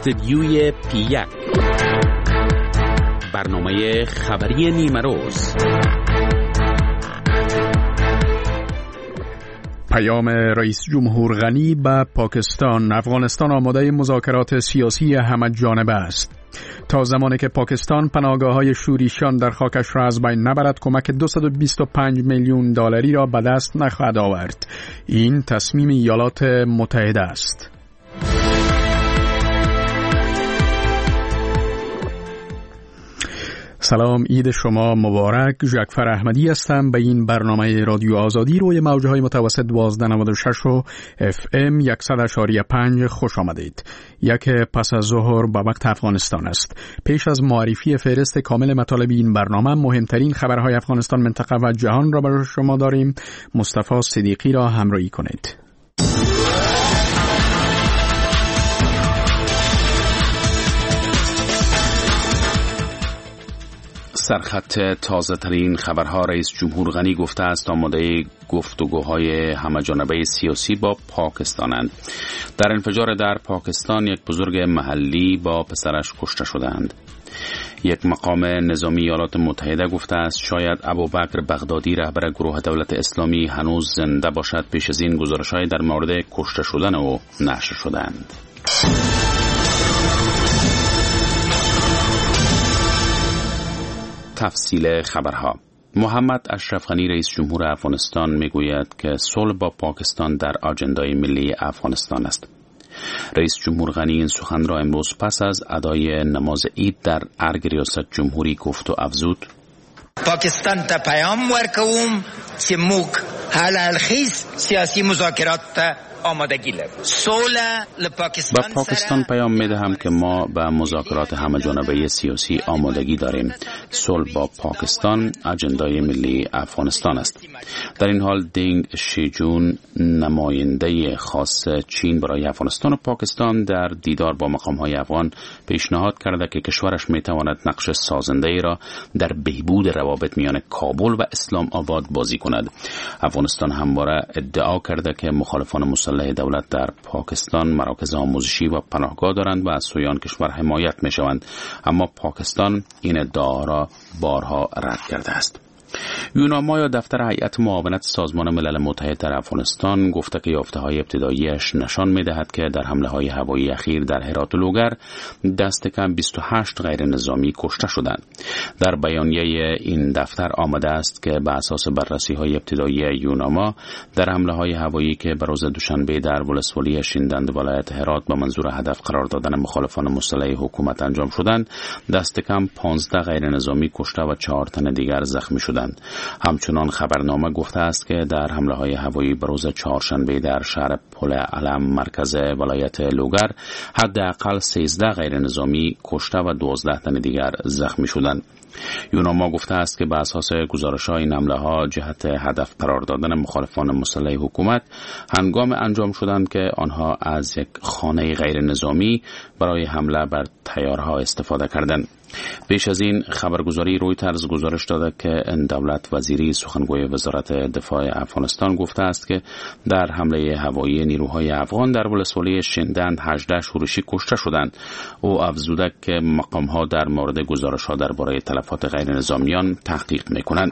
استدیوی P1 برنامه خبری نیمه روز. پیام رئیس جمهور غنی به پاکستان: افغانستان آماده مذاکرات سیاسی همه‌جانبه است. تا زمانی که پاکستان پناهگاه‌های شوریشان در خاکش را از بین نبرد، کمک 225 میلیون دلاری را به دست نخواهد آورد. این تصمیم ایالات متحده است. سلام، عید شما مبارک. جعفر احمدی هستم. به این برنامه رادیو آزادی روی موج‌های متوسط 1296 و FM 100.5 خوش آمدید. یک پس از ظهر به وقت افغانستان است. پیش از معرفی فهرست کامل مطالب این برنامه، مهمترین خبرهای افغانستان، منطقه و جهان را برای شما داریم. مصطفی صدیقی را همراهی کنید. سرخط تازه ترین خبرها: رئیس جمهور غنی گفته است آماده گفتگوهای همه‌جانبه سیاسی با پاکستانند. در انفجار در پاکستان یک بزرگ محلی با پسرش کشته شدند. یک مقام نظامی ایالات متحده گفته است شاید ابوبکر بغدادی رهبر گروه دولت اسلامی هنوز زنده باشد. پیش از این گزارش‌های در مورد کشته شدن او نشر شدند. تفصیل خبرها: محمد اشرف غنی رئیس جمهور افغانستان میگوید که صلح با پاکستان در آجندای ملی افغانستان است. رئیس جمهور غنی این سخن را امروز پس از ادای نماز عید در ارگ ریاست جمهوری گفت و افزود: پاکستان ته پیام ورکوم چې موږ حل الخیز سیاسی مذاکرات ته آمادگی لریم. با پاکستان پیام میدهم که ما به مذاکرات همه‌جانبه سیاسی آمادگی داریم. صلح با پاکستان اجندای ملی افغانستان است. در این حال دینگ شیجون، نماینده خاص چین برای افغانستان و پاکستان، در دیدار با مقام‌های افغان پیشنهاد کرده که کشورش میتواند نقش سازنده‌ای را در بهبود روابط میان کابل و اسلام آباد بازی کند. افغانستان همواره ادعا کرده که مخالفان مسلح دولت در پاکستان مراکز آموزشی و پناهگاه دارند و از سویان کشور حمایت می شوند، اما پاکستان این ادعا را بارها رد کرده است. یوناما یا دفتر هیئت معاونت سازمان ملل متحد در افغانستان گفته که یافته‌های ابتداییش نشان می‌دهد که در حمله‌های هوایی اخیر در هرات و لوگر دست کم 28 غیر نظامی کشته شدند. در بیانیه این دفتر آمده است که بر اساس بررسی‌های ابتدایی یوناما در حمله‌های هوایی که به روز دوشنبه در ولسوالی شیندند ولایت هرات به منظور هدف قرار دادن مخالفان مسلح حکومت انجام شدند، دست کم 15 غیر نظامی کشته و 4 تن دیگر زخمی شدند. همچنان خبرنامه گفته است که در حمله‌های هوایی به روز چهارشنبه در شهر پل علم مرکز ولایت لوگر حداقل 13 غیر نظامی کشته و 12 تن دیگر زخمی شدند. یوناما گفته است که بر اساس گزارش‌های این حمله‌ها جهت هدف قرار دادن مخالفان مسلح حکومت هنگام انجام شدند که آنها از یک خانه غیر نظامی برای حمله بر تیارها استفاده کردند. پیش از این خبرگزاری رویترز گزارش داده که دولت وزیری سخنگوی وزارت دفاع افغانستان گفته است که در حمله هوایی نیروهای افغان در ولسوالی شیندند 18 شورشی کشته شدند. او افزوده که مقام‌ها در مورد گزارش‌ها درباره تلفات غیر نظامیان تحقیق می‌کنند.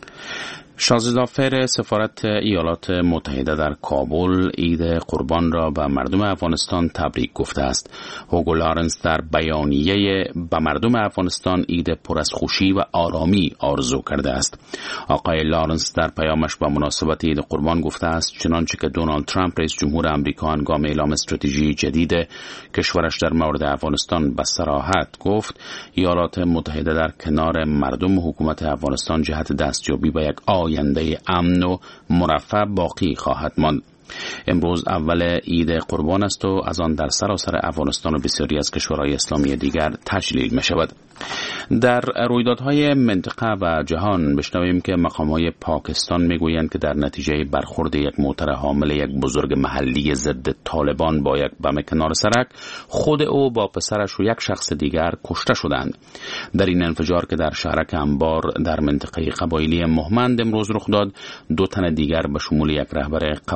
شاهزاده سفارت ایالات متحده در کابل عید قربان را به مردم افغانستان تبریک گفته است. هوگو لارنس در بیانیه به مردم افغانستان عید پر از خوشی و آرامی آرزو کرده است. آقای لارنس در پیامش به مناسبت عید قربان گفته است چنانچه که دونالد ترامپ رئیس جمهور آمریکا هنگام اعلام استراتژی جدید کشورش در مورد افغانستان به صراحت گفت، ایالات متحده در کنار مردم و حکومت افغانستان جهت دستیابی به یک آینده امن و مرفه باقی خواهد ماند. امروز اول عید قربان است و از آن در سراسر افغانستان و بسیاری از کشورهای اسلامی دیگر تجلیل می شود. در رویدادهای منطقه و جهان بشنویم که مقامات پاکستان میگویند که در نتیجه برخورد یک موتر حامل یک بزرگ محلی ضد طالبان با یک بم کنار سرک، خود او با پسرش و یک شخص دیگر کشته شدند. در این انفجار که در شهرک انبار در منطقه قبایلی مهمند امروز رخ داد، 2 تن دیگر به شمول یک رهبر قبایلی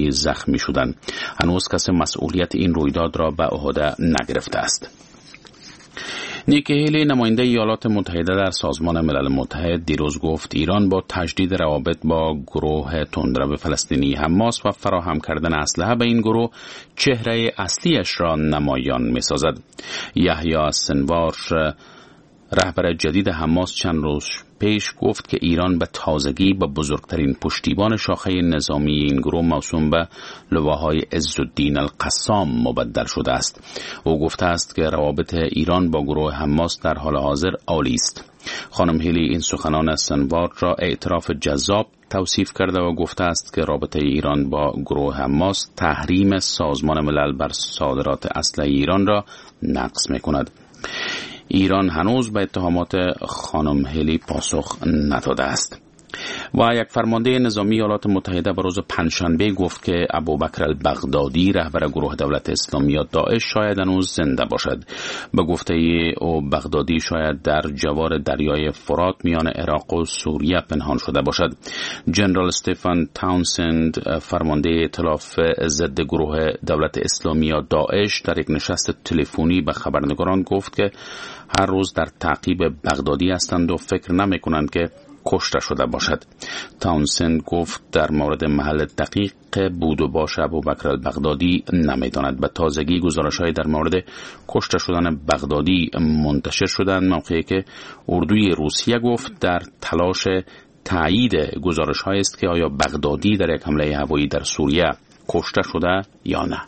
نظامی زخمی شدند. هنوز کسی مسئولیت این رویداد را به عهده نگرفته است. نیکی هیلی نماینده ایالات متحده در سازمان ملل متحد دیروز گفت ایران با تجدید روابط با گروه تندرو فلسطینی حماس و فراهم کردن اسلحه به این گروه چهره اصلیش را نمایان می‌سازد. یحیی سنوار رهبر جدید حماس چند روز پیش گفت که ایران به تازگی به بزرگترین پشتیبان شاخه نظامی این گروه موسوم به لواهای عزالدین القسام مبدل شده است. او گفته است که روابط ایران با گروه حماس در حال حاضر عالی است. خانم هیلی این سخنان سنوار را اعتراف جذاب توصیف کرده و گفته است که رابطه ایران با گروه حماس تحریم سازمان ملل بر صادرات اسلحه ایران را نقض می‌کند. ایران هنوز به اتهامات خانم هیلی پاسخ نداده است. و یک فرمانده نظامی ایالات متحده به روز پنجشنبه گفت که ابوبکر البغدادی رهبر گروه دولت اسلامی یا داعش شاید هنوز زنده باشد. به گفته او بغدادی شاید در جوار دریای فرات میان عراق و سوریه پنهان شده باشد. جنرال استفان تاونسند فرمانده ائتلاف ضد گروه دولت اسلامی یا داعش در یک نشست تلفنی به خبرنگاران گفت که هر روز در تعقیب بغدادی هستند و فکر نمی‌کنند که کشته شده باشد. تاونسند گفت در مورد محل دقیق بود و باش ابوبکر البغدادی نمیداند. به تازگی گزارش‌های در مورد کشته شدن بغدادی منتشر شدند، موقعی که اردوی روسیه گفت در تلاش تایید گزارش‌هایی است که آیا بغدادی در یک حمله هوایی در سوریه کشته شده یا نه.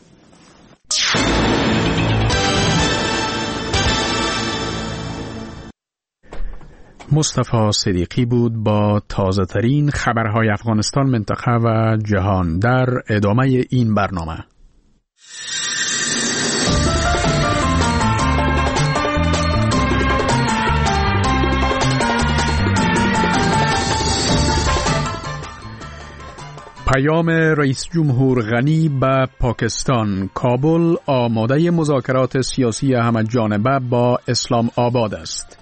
مصطفی صدیقی بود با تازه ترین خبرهای افغانستان، منطقه و جهان در ادامه این برنامه. پیام رئیس جمهور غنی به پاکستان. کابل آماده مذاکرات سیاسی همه جانبه با اسلام آباد است.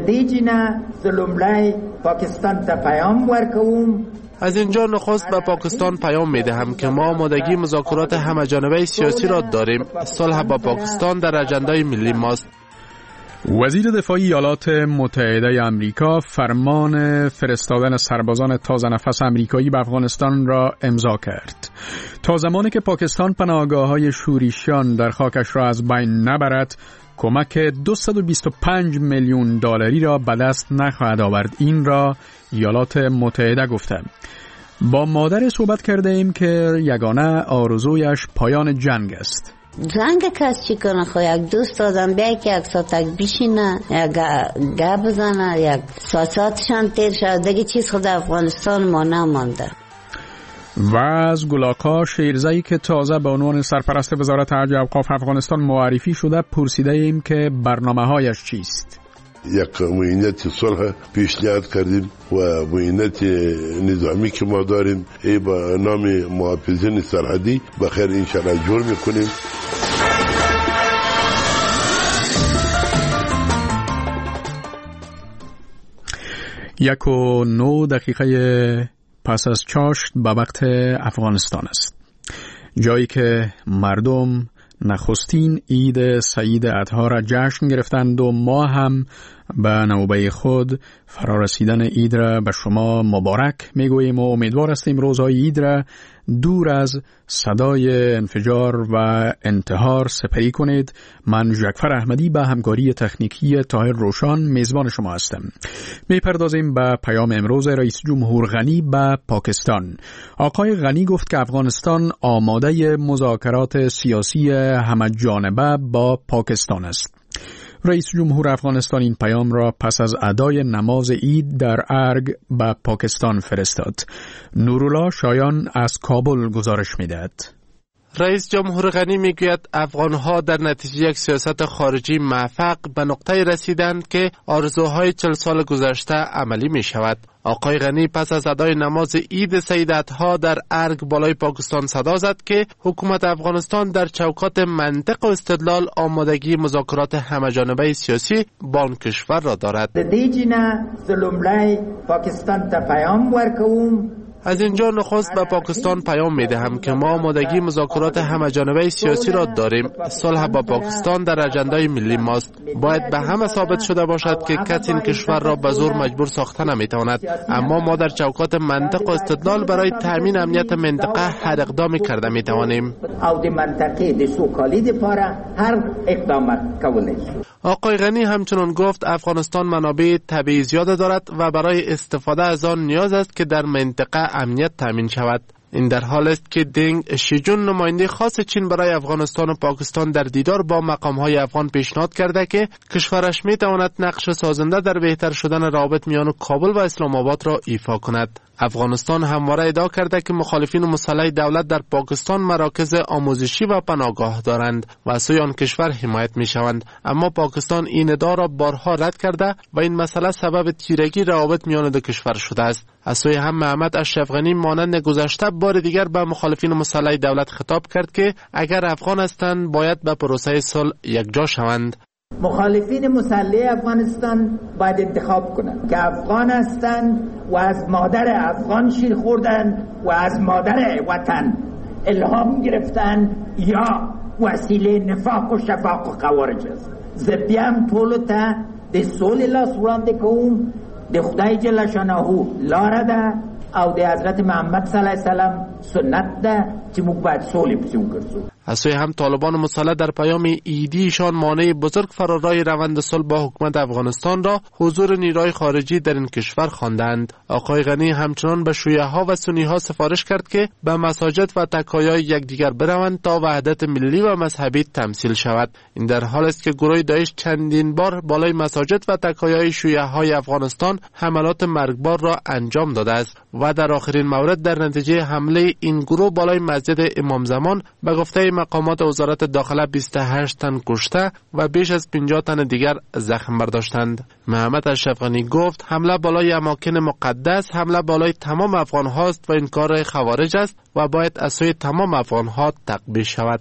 از اینجا نخست به پاکستان پیام میدهم که ما آمادگی مذاکرات همه جانبه سیاسی را داریم. صلح با پاکستان در اجندای ملی ماست. وزیر دفاع ایالات متحده آمریکا فرمان فرستادن سربازان تازه نفس آمریکایی به افغانستان را امضا کرد. تا زمانی که پاکستان پناهگاه‌های شورشیان در خاکش را از بین نبرد، کمک 225 میلیون دلاری را به دست نخواهد آورد. این را ایالات متحده گفته. با مادر صحبت کرده ایم که یگانه آرزویش پایان جنگ است. جنگ کس چی کنه؟ خو یک دوست آدم بیا که یک ساعت بشینه، یک گپ بزنه، یک ساعتشان تیر شد، دیگه چیز خود افغانستان ما نمانده. و از گلاکا شیرزایی که تازه به عنوان سرپرست وزارت حج و اوقاف افغانستان معرفی شده پرسیده ایم که برنامه‌هایش چیست؟ یک معینت صلح پیشنهاد کردیم و معینت نظامی که ما داریم ای با نام محافظین سرحدی بخیر انشاءالله جور میکنیم. یک و 9 دقیقه پس از چاشت به وقت افغانستان است، جایی که مردم نخستین عید سعید اضحی را جشن گرفتند و ما هم به نوبه خود فرارسیدن عید را به شما مبارک میگوییم و امیدوار هستیم روزهای عید را دور از صدای انفجار و انتحار سپری کنید. من جعفر احمدی به همکاری تکنیکی طاهر روشان میزبان شما هستم. میپردازیم به پیام امروز رئیس جمهور غنی به پاکستان. آقای غنی گفت که افغانستان آماده مذاکرات سیاسی همه جانبه با پاکستان است. رئیس جمهور افغانستان این پیام را پس از ادای نماز عید در ارگ به پاکستان فرستاد. نورالله شایان از کابل گزارش می‌دهد. رئیس جمهور غنی میگوید افغانها در نتیجه یک سیاست خارجی موفق به نقطه‌ای رسیدند که آرزوهای 40 سال گذشته عملی می شود. آقای غنی پس از ادای نماز عید سعید اضحی در ارگ بالای پاکستان صدا زد که حکومت افغانستان در چوکات منطق و استدلال آمادگی مذاکرات همه‌جانبه سیاسی با آن کشور را دارد. د دې جنا زلملای پاکستان ته پیام ورکوم از اینجا نخست به پاکستان پیام میدهم که ما آمادگی مذاکرات همه‌جانبه سیاسی را داریم. صلح با پاکستان در اجندای ملی ماست. باید به همه ثابت شده باشد که کسی این کشور را به زور مجبور ساخته نمیتواند، اما ما در چوکات منطق و استدلال برای تامین امنیت منطقه هر اقدامی کرده میتوانیم. آقای غنی همچنین گفت افغانستان منابع طبیعی زیاد دارد و برای استفاده از آن نیاز است که در منطقه امنیت تامین شود. این در حال است که دنگ شیجون نماینده خاص چین برای افغانستان و پاکستان در دیدار با مقام‌های افغان پیشنهاد کرده که کشورش می‌تواند نقش سازنده در بهتر شدن روابط میان کابل و اسلام آباد را ایفا کند. افغانستان همواره ادعا کرده که مخالفین مسلح دولت در پاکستان مراکز آموزشی و پناهگاه دارند و از سوی آن کشور حمایت می‌شوند، اما پاکستان این ادعا را بارها رد کرده و این مسئله سبب تیرگی روابط میان دو کشور شده است. از سوی هم محمد اشرف غنی مانند گذشته بار دیگر به مخالفین مسلح دولت خطاب کرد که اگر افغان هستند باید به پروسه صلح یکجا شوند. مخالفین مسلح افغانستان باید انتخاب کنند که افغان هستند و از مادر افغان شیر خوردن و از مادر وطن الهام گرفتن یا وسیله نفاق و شفاق و خوارج است. زبیم طول تا ده سول لاس ورانده کوم ده خدای جل شانهو لاره ده او ده حضرت محمد صلی اللہ علیہ وسلم سنت ده چی موږ باید سولی پسیون کرسو. از سوی هم طالبان مسلح در پیام ایدیشان مانع بزرگ فرارای روند صلح با حکومت افغانستان را حضور نیروی خارجی در این کشور خواندند. آقای غنی همچنان به شیعه ها و سنی ها سفارش کرد که به مساجد و تکایای یکدیگر بروند تا وحدت ملی و مذهبی تمثیل شود. این در حال است که گروه داعش چندین بار بالای مساجد و تکایای شیعه های افغانستان حملات مرگبار را انجام داده است و در آخرین مورد در نتیجه حمله این گروه بالای مسجد امام زمان به گفته مقامات وزارت داخله 28 تن کشته و بیش از 50 تن دیگر زخم برداشتند. محمد اشرف غنی گفت حمله بالای اماکن مقدس حمله بالای تمام افغان هاست و این کار خوارج است و باید از سوی تمام افغان ها تقبیح شود.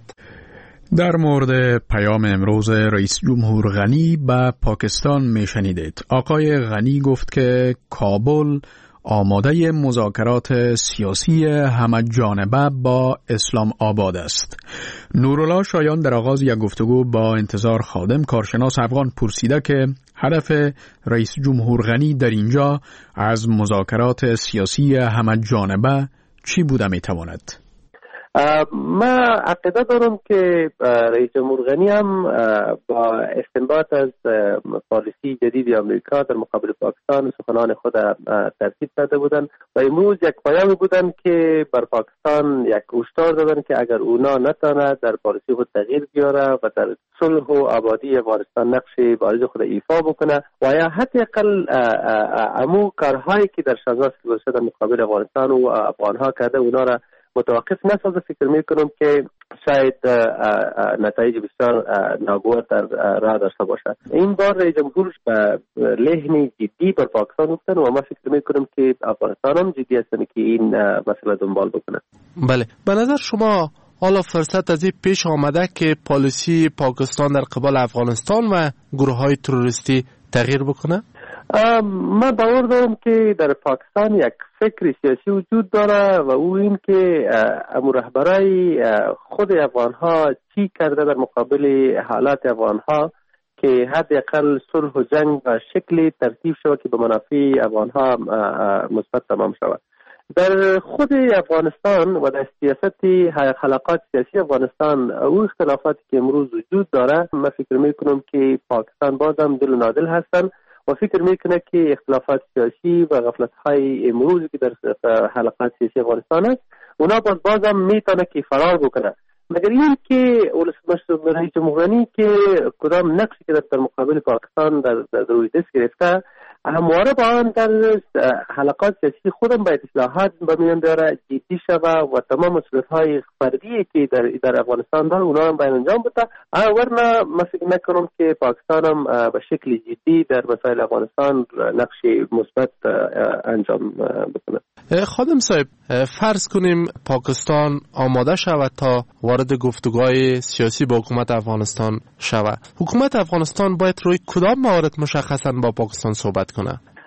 در مورد پیام امروز رئیس جمهور غنی به پاکستان میشنیدید. آقای غنی گفت که کابل آماده مذاکرات سیاسی همه جانبه با اسلام آباد است. نورالله شایان در آغاز یک گفتگو با انتظار خادم کارشناس افغان پرسیده که هدف رئیس جمهور غنی در اینجا از مذاکرات سیاسی همه جانبه چی بوده میتواند؟ ما عقیده دارم که رئیس جمهور غنی هم با استنباط از پالیسی جدید آمریکا در مقابل پاکستان سخنان خود ترتیب داده بودند و امروز یک پیامی بودند که بر پاکستان یک هشدار دادند که اگر اونا نتواند در پالیسی خود تغییر بیاره و در صلح و آبادی افغانستان نقش بارز خود ایفا بکنه و یا حداقل امو کارهایی که در 16 سال گذشته در مقابل افغانستان و افغانها کرده اونا را متوقف نسازه، فکر میکنم که شاید نتایج بسیار ناگوار در راه داشته باشد. این بار رئیس جمهور به لحن جدی بر پاکستان گفتن و ما فکر میکنم که افغانستان هم جدی هستن که این مسئله دنبال بکنه. بله، به نظر شما حالا فرصت از این پیش آمده که پالیسی پاکستان در قبال افغانستان و گروه های تروریستی تغییر بکنه؟ من باور دارم که در پاکستان یک فکر سیاسی وجود داره و او این که امور رهبرای خود افغانها چی کرده در مقابل حالات افغانها که حداقل صلح و جنگ به شکلی ترتیب شود که به منافع افغانها مثبت تمام شود. در خود افغانستان و در سیاست حلقات سیاسی افغانستان او اختلافاتی که امروز وجود داره، من فکر میکنم که پاکستان بازم دل و نادل هستن و فکر میکنه که اختلافات سیاسی و غفلت‌های امروزی که در حلقات سیاسی افغانستان است اونا بازم میتونه که فرار بکنه، مگر این که رئیس جمهور غنی که کدام نقشی که در مقابل پاکستان در روی دست گرفته همواره با آن در حلقات سیاسی خودم باید اصلاحات به میان بیاره، جدی شوه و تمام مسئولیت‌های فردی که در افغانستان داره اونا هم باید انجام بده، ورنه من فکر نکنم که پاکستان هم به شکل جدی در مسائل افغانستان نقش مثبت انجام بکنه. خادم صاحب، فرض کنیم پاکستان آماده شود تا وارد گفتگوهای سیاسی با حکومت افغانستان شود. حکومت افغانستان باید روی کدام موارد مشخصا با پاکستان صحبت کنه؟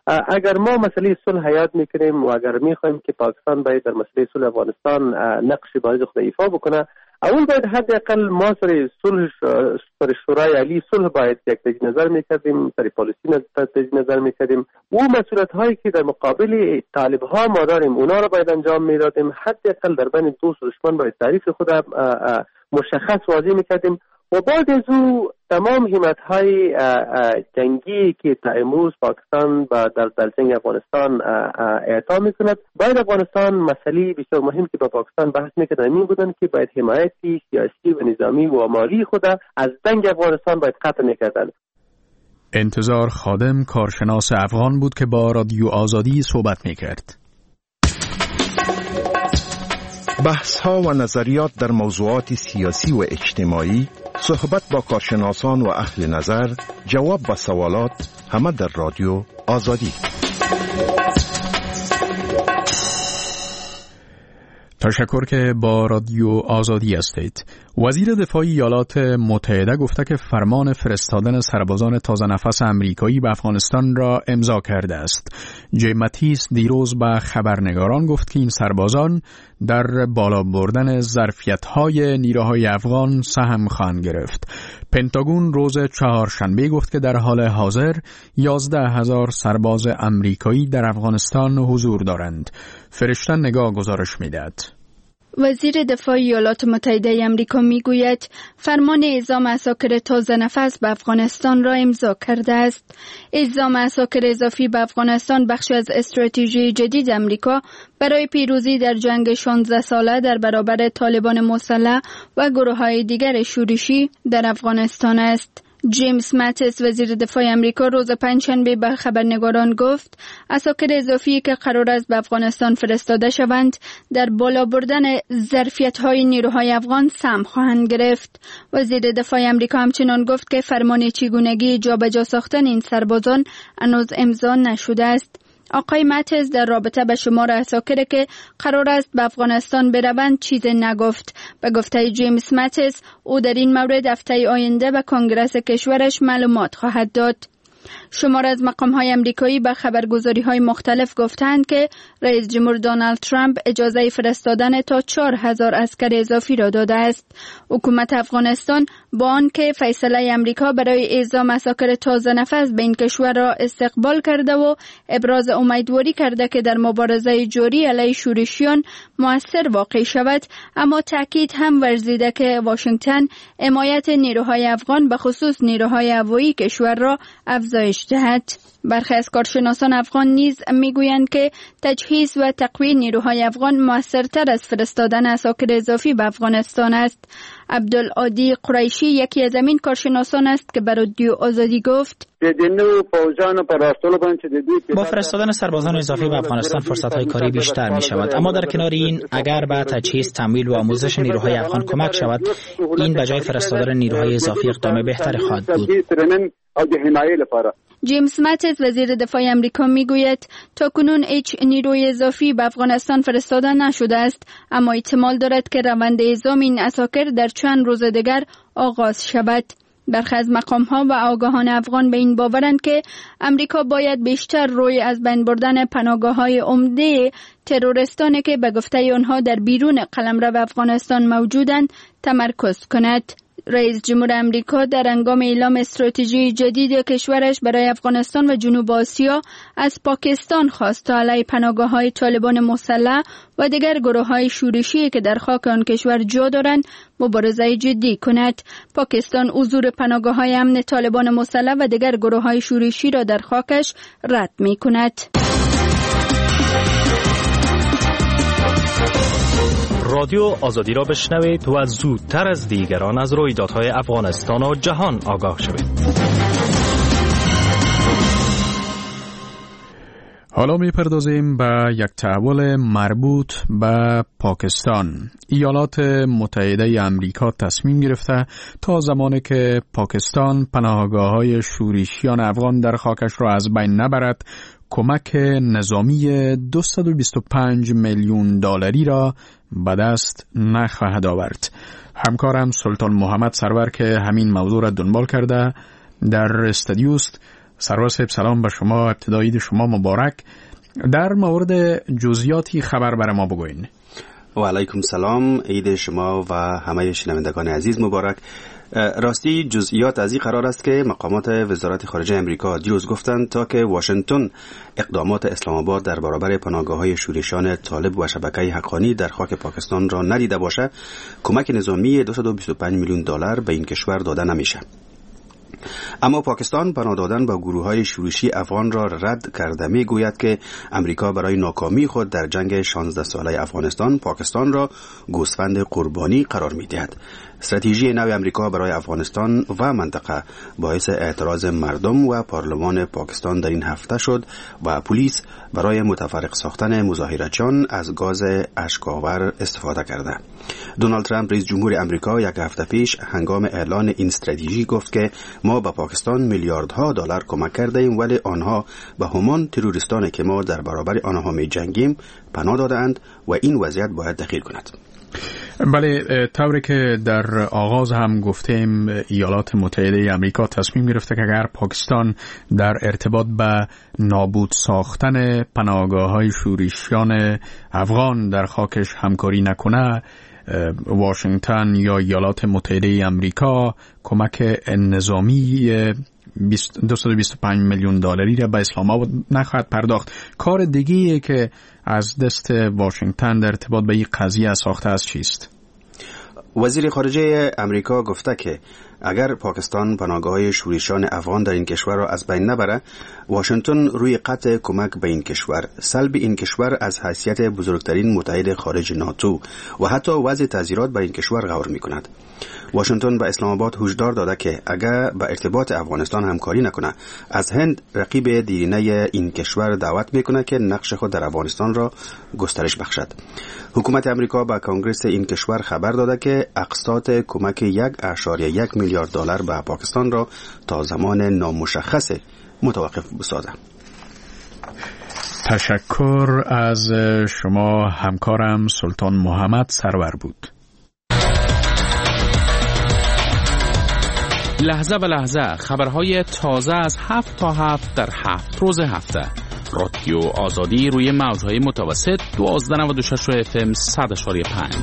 اگر ما مسئله صلح حیات میکنیم و اگر میخوایم که پاکستان باید در مسئله صلح افغانستان نقش بازی خود ایفا بکنه، اول باید حداقل ما سر صلح سر شورای عالی صلح باید یک تجدید نظر میکردیم، سر پالیسی تجدید نظر میکردیم و مسئولیت هایی که در مقابل طالب ها ما داریم اونا را باید انجام میدادیم. حداقل در بین دوست و دشمن باید تعریف خود مشخص واضح میکردیم و بعد از او تمام همت‌های جنگی که تا امروز پاکستان در جنگ افغانستان اعطا می‌کند، باید افغانستان مسئله بسیار مهم که با پاکستان بحث می‌کردن این بودن که باید حمایتی سیاسی و نظامی و مالی خود از جنگ افغانستان باید قطع می‌کردن. انتظار خادم کارشناس افغان بود که با رادیو آزادی صحبت می‌کرد. بحث‌ها و نظریات در موضوعات سیاسی و اجتماعی، صحبت با کارشناسان و اهل نظر، جواب و سوالات، همه در رادیو آزادی. تشکر که با رادیو آزادی هستید. وزیر دفاع ایالات متحده گفته که فرمان فرستادن سربازان تازه نفس امریکایی به افغانستان را امضا کرده است. جیم ماتیس دیروز به خبرنگاران گفت که این سربازان در بالا بردن ظرفیت‌های نیروهای افغان سهم خواهند گرفت. پنتاگون روز چهارشنبه گفت که در حال حاضر 11,000 سرباز امریکایی در افغانستان حضور دارند. فرشته نگاه گزارش می‌دهد. وزیر دفاع ایالات متحده آمریکا میگوید فرمان اعزام عساکر تازه نفس به افغانستان را امضا کرده است. اعزام عساکر اضافی به افغانستان بخشی از استراتژی جدید آمریکا برای پیروزی در جنگ 16 ساله در برابر طالبان مسلح و گروه‌های دیگر شورشی در افغانستان است. جیمز ماتیس وزیر دفاع آمریکا روز پنجشنبه به خبرنگاران گفت عساکر اضافی که قرار است به افغانستان فرستاده شوند در بالا بردن ظرفیت‌های نیروهای افغان سهم خواهند گرفت. وزیر دفاع آمریکا همچنین گفت که فرمان چگونگی جابجا ساختن این سربازان هنوز امضا نشده است. آقای ماتیس در رابطه به شمار عساکر که قرار است به افغانستان بروند چیزی نگفت. به گفته جیمز ماتیس او در این مورد هفته آینده به کنگره کشورش معلومات خواهد داد. شمار از مقام‌های آمریکایی به خبرگزاری‌های مختلف گفتند که رئیس جمهور دونالد ترامپ اجازه فرستادن تا 4,000 عسکر اضافی را داده است. حکومت افغانستان با آنکه فیصله آمریکا برای اعزام عساکر تازه نفس به این کشور را استقبال کرده و ابراز امیدواری کرده که در مبارزه جاری علیه شورشیان مؤثر واقع شود، اما تاکید هم ورزیده که واشنگتن حمایت نیروهای افغان به خصوص نیروهای هوایی کشور را افزایش دهد. برخی از کارشناسان افغان نیز میگویند که تجهیز و تقویه نیروهای افغان موثرتر از فرستادن عساکر اضافی به افغانستان است. عبدالعادی قریشی یکی از همین کارشناسان است که برای رادیو آزادی گفت با فرستادن سربازان اضافی به افغانستان فرصت‌های کاری بیشتر می شود، اما در کنار این اگر به تجهیز، تمویل و آموزش نیروهای افغان کمک شود، این به جای فرستادن نیروهای اضافی اقدام بهتری خواهد بود. جیمز ماتیس وزیر دفاع آمریکا میگوید تاکنون هیچ نیروی اضافی به افغانستان فرستاده نشده است، اما احتمال دارد که روند اعزام این عساکر در چند روز دیگر آغاز شود. برخی از مقام‌ها و آگاهان افغان به این باورند که امریکا باید بیشتر روی از بین بردن پناهگاه‌های عمده تروریستانی که به گفته آنها در بیرون قلمرو افغانستان موجودند تمرکز کند. رئیس جمهور امریکا در هنگام اعلام استراتژی جدید کشورش برای افغانستان و جنوب آسیا از پاکستان خواست تا علیه پناهگاه‌های طالبان مسلح و دیگر گروه‌های شورشی که در خاک آن کشور جا دارند مبارزه جدی کند. پاکستان حضور پناهگاه‌های امن طالبان مسلح و دیگر گروه‌های شورشی را در خاکش رد می‌کند. رادیو آزادی را بشنوید و زودتر از دیگران از رویدادهای افغانستان و جهان آگاه شوید. حالا می‌پردازیم به یک تحول مربوط به پاکستان. ایالات متحده آمریکا تصمیم گرفته تا زمانی که پاکستان پناهگاه‌های شورشیان افغان در خاکش را از بین نبرد، کمک نظامی 225 میلیون دلاری را به دست نخواهد آورد. همکارم سلطان محمد سرور که همین موضوع را دنبال کرده در استودیوست. سرور صاحب سلام به شما، ابتدایی عید شما مبارک. در مورد جزئیاتی خبر برای ما بگوین. و علیکم سلام، عید شما و همه شنوندگان عزیز مبارک. راستی جزئیات از این قرار است که مقامات وزارت خارجه امریکا دیروز گفتند تا که واشنگتن اقدامات اسلام آباد در برابر پناهگاه‌های شورشیان طالب و شبکه حقانی در خاک پاکستان را ندیده باشد، کمک نظامی 225 میلیون دلار به این کشور داده نمیشه. اما پاکستان پناه دادن به گروه‌های شورشی افغان را رد کرده، میگوید که امریکا برای ناکامی خود در جنگ 16 ساله افغانستان پاکستان را گوسفند قربانی قرار می‌دهد. استراتژی نو امریکا برای افغانستان و منطقه باعث اعتراض مردم و پارلمان پاکستان در این هفته شد و پلیس برای متفرق ساختن مظاهرچیان از گاز اشک‌آور استفاده کرده. دونالد ترامپ رئیس جمهور امریکا یک هفته پیش هنگام اعلان این استراتژی گفت که ما به پاکستان میلیاردها دلار کمک کرده ایم، ولی آنها به همان تروریستانی که ما در برابر آنها می جنگیم پناه دادند و این وضعیت باید تغییر کند. بله، طوری که در آغاز هم گفتیم ایالات متحده آمریکا تصمیم گرفته که اگر پاکستان در ارتباط به نابود ساختن پناهگاه‌های شورشیان افغان در خاکش همکاری نکنه، واشنگتن یا ایالات متحده آمریکا کمک نظامی 225 میلیون دلاری را به اسلام آباد نخواهد پرداخت. کار دیگه‌ای که از دست واشنگتن در ارتباط به این قضیه ساخته است چیست؟ وزیر خارجه امریکا گفته که اگر پاکستان پناهگاه‌های شورشیان افغان در این کشور را از بین نبره، واشنگتن روی قطع کمک به این کشور، سلب این کشور از حیثیت بزرگترین متحد خارج ناتو و حتی وضع تعزیرات بر این کشور غور می‌کند. واشنگتن به اسلام آباد هشدار داده که اگر به ارتباط افغانستان همکاری نکنه، از هند رقیب دیرینه این کشور دعوت میکنه که نقش خود در افغانستان را گسترش بخشد. حکومت امریکا به کنگره این کشور خبر داده که اقساط کمک 1.1 میلیارد دلار به پاکستان را تا زمان نامشخص متوقف بسازد. تشکر از شما همکارم سلطان محمد سرور بود. لحظه به لحظه خبرهای تازه از 7 تا 7 در 7 روز هفته. رادیو آزادی روی موجهای متوسط 1296 FM 100.5.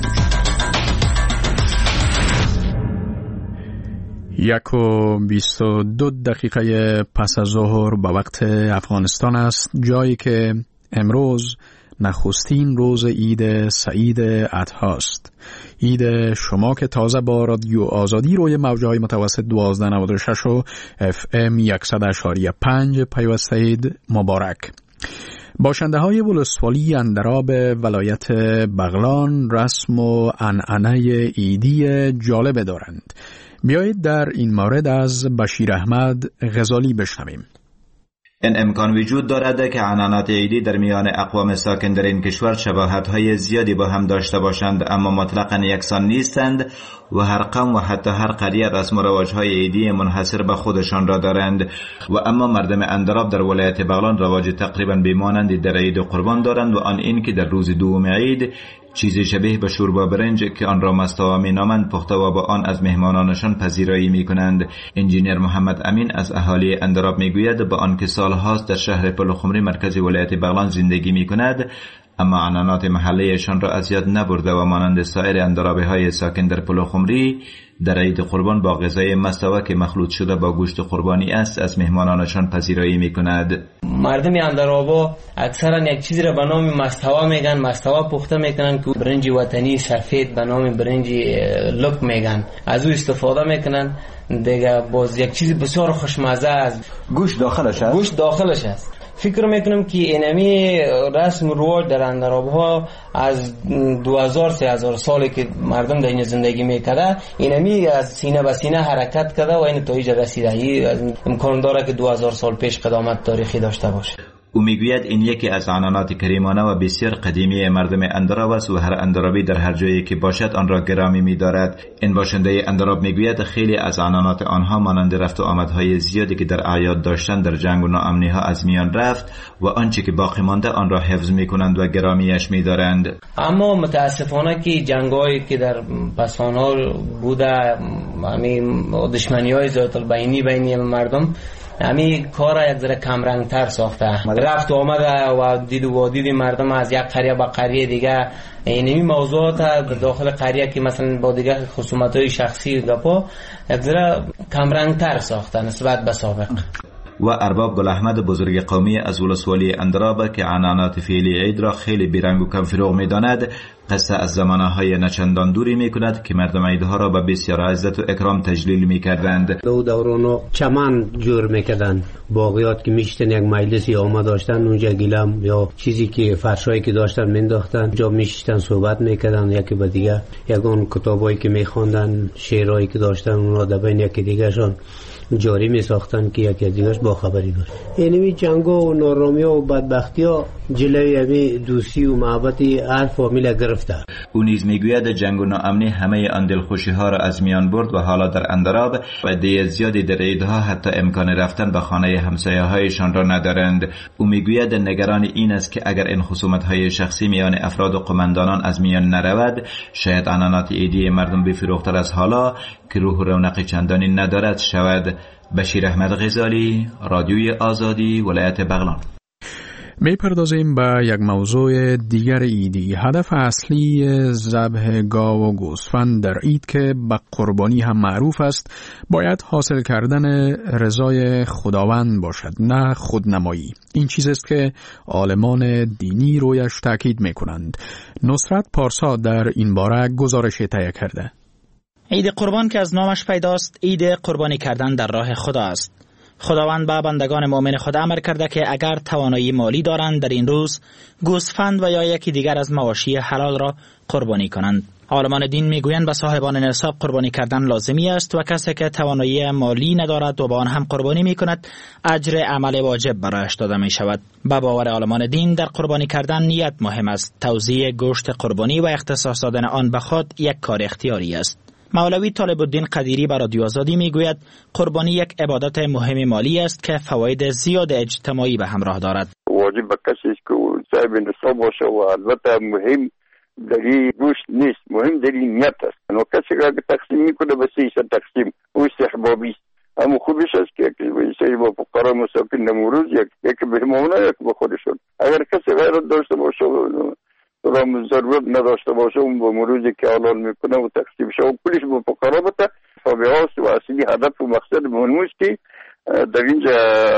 1:22 پس از ظهر به وقت افغانستان است، جایی که امروز نخستین روز عید سعید اضحی است. عید شما که تازه با رادیو آزادی روی موجهای متوسط 1296 FM 100.5 پیوستید مبارک. باشنده های ولسوالی اندراب ولایت بغلان رسم و عنعنه عیدی جالب دارند. بیایید در این مورد از بشیر احمد غزالی بشنویم. این امکان وجود دارد که عنعنات عیدی در میان اقوام ساکن در این کشور شباهت‌های زیادی با هم داشته باشند، اما مطلقاً یکسان نیستند و هر قوم و حتی هر قریه رسم و رواج‌های عیدی منحصر به خودشان را دارند و اما مردم اندراب در ولایت بغلان رواج تقریباً بیمانندی در عید قربان دارند و آن این که در روز دوم عید چیزی شبیه به شوربا برنج که آن را مستوا می‌نامند پخته و با آن از مهمانانشان پذیرایی می‌کنند. انجینیر محمد امین از اهالی اندراب می‌گوید با آنکه سال‌هاست در شهر پلخمری مرکز ولایت بغلان زندگی می‌کند، اما عنعنات محلیشان را از یاد نبرده و مانند سایر اندرابی‌های ساکن در پلخمری در عید قربان با غذای مستوا که مخلوط شده با گوشت قربانی است از مهمانانشان پذیرایی می‌کند. مردم اندرابا اکثرا یک چیزی را به نام مستوا میگن، مستوا پخته میکنن که برنج وطنی سفید به نام برنج لپ میگن، از او استفاده میکنن دیگه. باز یک چیزی بسیار خوشمزه است. گوشت داخلش است. گوشت داخلش است. فکر میکنم که اینمی رسم رواج در اندرابها از 2000-3000 سالی که مردم در این زندگی میکرده، اینمی از سینه به سینه حرکت کرده و این تا اینجا رسیده. امکان داره که 2000 سال پیش قدامت تاریخی داشته باشه. او میگوید این یکی از عنعنات کریمانه و بسیار قدیمی مردم اندراب است و هر اندرابی در هر جایی که باشد آن را گرامی می‌دارد. این باشنده اندراب میگوید خیلی از عنعنات آنها مانند رفت و آمدهای زیادی که در اعیاد داشتن در جنگ و ناامنی‌ها از میان رفت و آنچه که باقی مانده آن را حفظ می‌کنند و گرامیش می‌دارند. اما متاسفانه که جنگایی که در پسان‌ها بوده، همین دشمنی‌های ذات البینی بین مردم همین کار یک ذره کم رنگ تر ساخته. رفت و آمده و دید و دید مردم از یک قریه به قریه دیگه، این موضوعات داخل قریه که مثلا با دیگه خصومت‌های شخصی گپا یک ذره کم رنگ تر ساخته نسبت به سابق. و ارباب گل احمد بزرگ قومی از ولسوالی اندراب که عنعنات فعلی عید را خیلی بیرنگ و کم فروغ می‌داند، قصه از زمانه‌های نچندان دوری می‌کند که مردم عیدها را به بسیار عزت و اکرام تجلیل می‌کردند. دورانو چمن جور می‌کردند، باغیات که میشتن یک مجلسی آمد داشتن اونجا گیلم یا چیزی که فرشایی که داشتن مینداختن جا میشتن صحبت می‌کردن، یکی به دیگه یگان کتابایی که می‌خواندن شعرهایی که داشتن اونها در بین یکی دیگه‌شان جاری می ساختن که یکی دیگرش با خبری باشه. اینمی جنگا و نارامی و بدبختی ها جلوی همی دوستی و محبتی هر فامیل گرفته. او نیز میگوید جنگ و ناامنی همه آن دلخوشی ها را از میان برد و حالا در اندراب و عده زیادی در عیدها حتی امکان رفتن به خانه همسایه هایشان را ندارند. او میگوید نگران این است که اگر این خصومت های شخصی میان افراد و قماندانان از میان نرود، شاید عنعنات عیدی مردم بفروختر از حالا که روح و رونق چندانی ندارد شود. بشیر احمد غزالی، رادیوی آزادی، ولایت بغلان. میپردازیم به یک موضوع دیگر عیدی. هدف اصلی ذبح گاو و گوسفند در عید که به قربانی هم معروف است، باید حاصل کردن رضای خداوند باشد، نه خودنمایی. این چیز است که عالمان دینی رویش تاکید میکنند. نصرت پارسا در این باره گزارش تهیه کرده. عید قربان که از نامش پیداست، عید قربانی کردن در راه خدا است. خداوند به بندگان مؤمن خود امر کرده که اگر توانایی مالی دارند در این روز گوسفند و یا یکی دیگر از مواشی حلال را قربانی کنند. عالمان دین میگویند به صاحبان نصاب قربانی کردن لازمی است و کسی که توانایی مالی ندارد و با آن هم قربانی میکند اجر عمل واجب برایش داده می شود. به باور عالمان دین در قربانی کردن نیت مهم است. توزیع گوشت قربانی و اختصاص دادن آن به خود یک کار اختیاری است. مولوی طالب الدین قدیری بر رادیو آزادی میگوید قربانی یک عبادت مهم مالی است که فواید زیاد اجتماعی به همراه دارد. واجب به کسی است که صاحب نصاب باشه و البته مهم دری گوشت نیست، مهم دری نیت است. و کسی را که تقسیم میکنه به 300 تقسیم او استحبابی است. اما خوبش است که یکی با فقرا مساکین نموروز یکی به همونه یکی به خودشون. اگر کسی غیرت داشته باشه و ضرورت نداشته باشه اون با مروزی که حلال میکنه و تقسیم شه و پولش با فقرا بده فبیاست و اصلی هدف و مقصد مهم است که در اینجا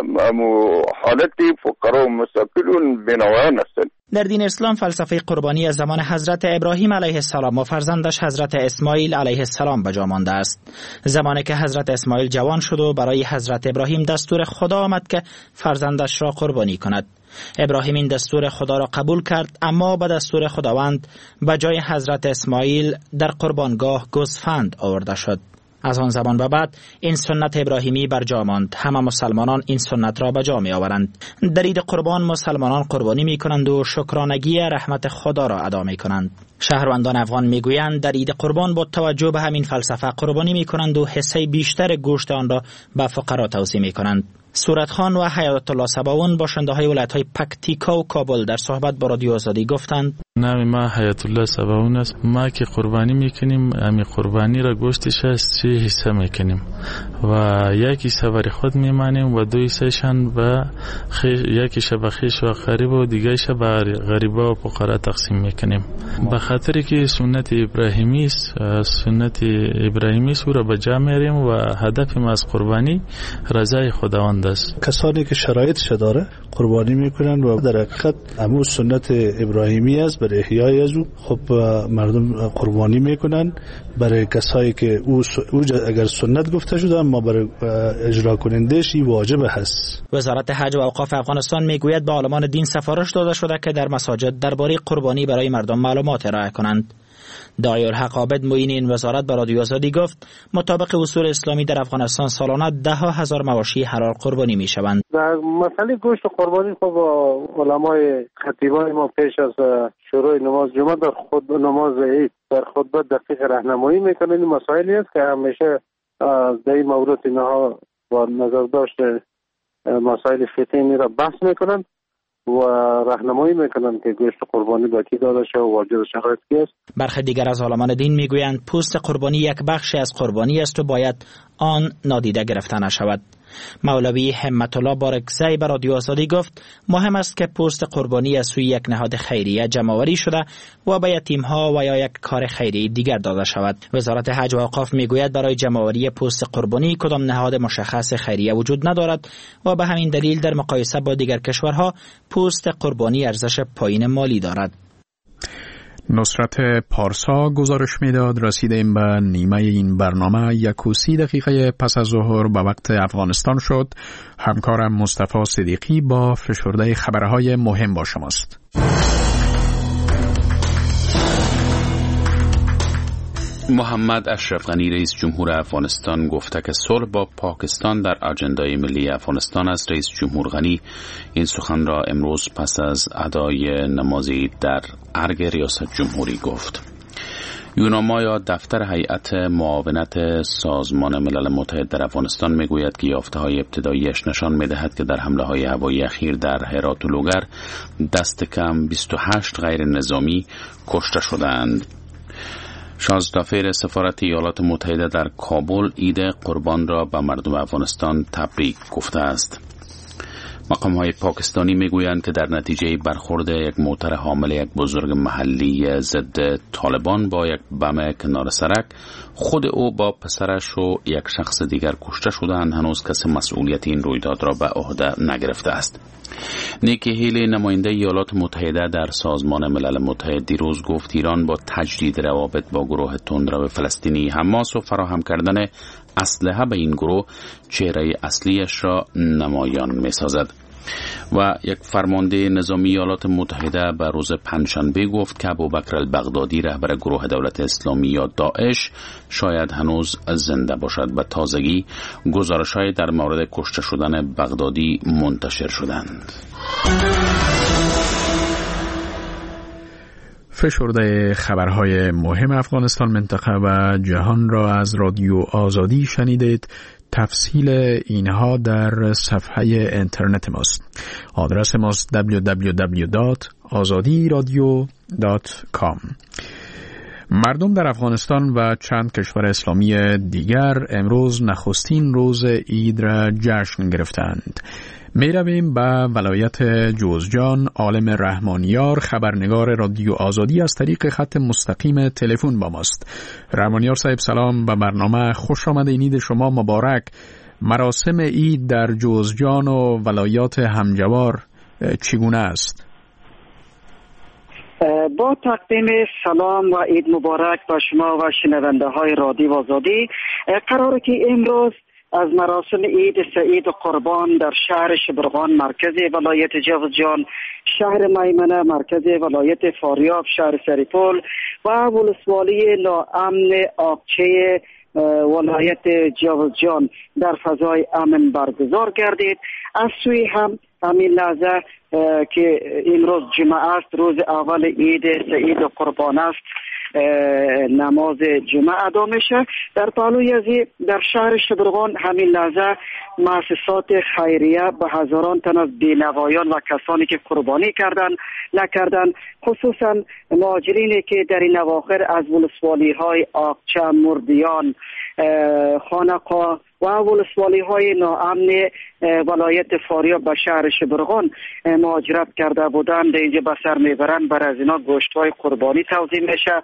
حالتی فقرا و مساکین بینوایان هستند. در دین اسلام فلسفه قربانی از زمان حضرت ابراهیم علیه السلام و فرزندش حضرت اسماعیل علیه السلام به جا مانده است. زمانی که حضرت اسماعیل جوان شد و برای حضرت ابراهیم دستور خدا آمد که فرزندش را قربانی کند. ابراهیم این دستور خدا را قبول کرد، اما به دستور خداوند به جای حضرت اسماعیل در قربانگاه گوسفند آورده شد. از آن زمان به بعد این سنت ابراهیمی بر جا ماند. همه مسلمانان این سنت را به جا می آورند. در عید قربان مسلمانان قربانی می کنند و شکرانگی رحمت خدا را ادا می کنند. شهروندان افغان می گویند در عید قربان با توجه به همین فلسفه قربانی می کنند و حصه بیشتر گوشت آن را به فقرا توزیع می کنند. صورت خان و حیات الله سباون باشنده های ولایت‌های پکتیکا و کابل در صحبت با رادیو آزادی گفتند نام ما حیات الله سباون است. ما که قربانی میکنیم همین قربانی را گوشتش از 3 حصه میکنیم و یکی سوار خود میمانیم و 2 حصهشان به یکیش به خویش و قریب و دیگهش به غریبا و فقرا تقسیم میکنیم. به خاطر که سنت ابراهیمی است، او را به جا میاریم و هدف ما از قربانی رضای خداوند است. کسانی که شرایطش داره قربانی میکنن و در حقیقت همون سنت ابراهیمی است. برای احیای از او خب مردم قربانی میکنن برای کسایی که او اگر سنت گفته شده اما برای اجرا کنندش این واجب هست. وزارت حج و اوقاف افغانستان میگوید به عالمان دین سفارش داده شده که در مساجد درباره قربانی برای مردم معلومات ارائه کنند. داعی الحق عابد معین این وزارت به رادیو آزادی گفت مطابق اصول اسلامی در افغانستان سالانه 10,000 مواشی حلال قربانی می شوند. در مسئله گوشت قربانی خب علمای خطیبای ما پیش از شروع نماز جمعه در خود نماز عید در خطبه دقیق راهنمایی میکنند. این مسائلی است که همیشه در این مورد اینها با نظر داشت مسائل فقهی را بحث میکنند و راهنمایی میکنند که گوشت قربانی با کی داده شود و واجد شرایط است. برخی دیگر از علمان دین میگویند پوست قربانی یک بخشی از قربانی است و باید آن نادیده گرفته نشود. مولوی همت الله بارکزی به رادیو آزادی گفت مهم است که پوست قربانی از سوی یک نهاد خیریه جمع‌آوری شده و به یتیم‌ها و یا یک کار خیریه دیگر داده شود. وزارت حج و اوقاف میگوید برای جمع‌آوری پوست قربانی کدام نهاد مشخص خیریه وجود ندارد و به همین دلیل در مقایسه با دیگر کشورها پوست قربانی ارزش پایین مالی دارد. نصرت پارسا گزارش میداد. رسیدیم به نیمه این برنامه. 31 دقیقه پس از ظهر به وقت افغانستان شد. همکارم مصطفی صدیقی با فشرده خبرهای مهم با شماست. محمد اشرف غنی رئیس جمهور افغانستان گفته که صلح با پاکستان در اجندای ملی افغانستان است. رئیس جمهور غنی این سخن را امروز پس از ادای نماز عید در ارگ ریاست جمهوری گفت. یوناما یا دفتر هیئت معاونت سازمان ملل متحد در افغانستان میگوید که یافته‌های ابتداییش نشان می‌دهد که در حمله‌های هوایی اخیر در هرات و لوگر دست کم 28 غیر نظامی کشته شدند. شانزدافیر سفارت ایالات متحده در کابل عید قربان را به مردم افغانستان تبریک گفته است. مقام‌های پاکستانی میگویند که در نتیجه برخورد یک موتر حامل یک بزرگ محلی ضد طالبان با یک بم کنار سرک خود او با پسرش و یک شخص دیگر کشته شدند. هنوز کسی مسئولیت این رویداد را به عهده نگرفته است. نیکی هیلی نماینده ایالات متحده در سازمان ملل متحد دیروز گفت ایران با تجدید روابط با گروه تندرو فلسطینی حماس و فراهم کردن اسلحه به این گروه چهره اصلیش را نمایان می سازد. و یک فرمانده نظامی ایالات متحده به روز پنجشنبه گفت که ابوبکر البغدادی رهبر گروه دولت اسلامی یا داعش شاید هنوز زنده باشد. به تازگی گزارش‌های در مورد کشته شدن بغدادی منتشر شدند. فشرده خبرهای مهم افغانستان، منطقه و جهان را از رادیو آزادی شنیدید. تفصیل اینها در صفحه اینترنت ماست. آدرس ماست www.azadiradio.com. مردم در افغانستان و چند کشور اسلامی دیگر امروز نخستین روز عید را جشن گرفتند. می رویم به ولایت جوزجان. عالم رحمانیار خبرنگار رادیو آزادی از طریق خط مستقیم تلفن با ماست. رحمانیار صاحب سلام، به برنامه خوش آمدید. عید شما مبارک. مراسم عید در جوزجان و ولایات همجوار چگونه است؟ با تقدیم سلام و عید مبارک با شما و شنونده های رادیو آزادی، قراره که امروز از مراسم عید سعید قربان در شهر شبرغان مرکز ولایت جوزجان، شهر میمنه مرکز ولایت فاریاب، شهر سریپول و ولسوالی ناامن آبچه ولایت جوزجان در فضای امن برگزار گردید. از سوی همین لحظه که امروز جمعه است، روز اول عید سعید قربان است، نماز جمعه ادا میشه. در پهلوی از در شهر شبرغان همین لحظه مؤسسات خیریه به هزاران تن از بینوایان و کسانی که قربانی نکردن، خصوصا مهاجرینی که در این اواخر از ولسوالی های آقچه، مردیان، خانقا و ولسوالی های ناامن ولایت فاریاب به شهر شبرغان مهاجرت کرده بودند، اینجا به سر میبرند. بر از اینا گوشت های قربانی توزیع میشه.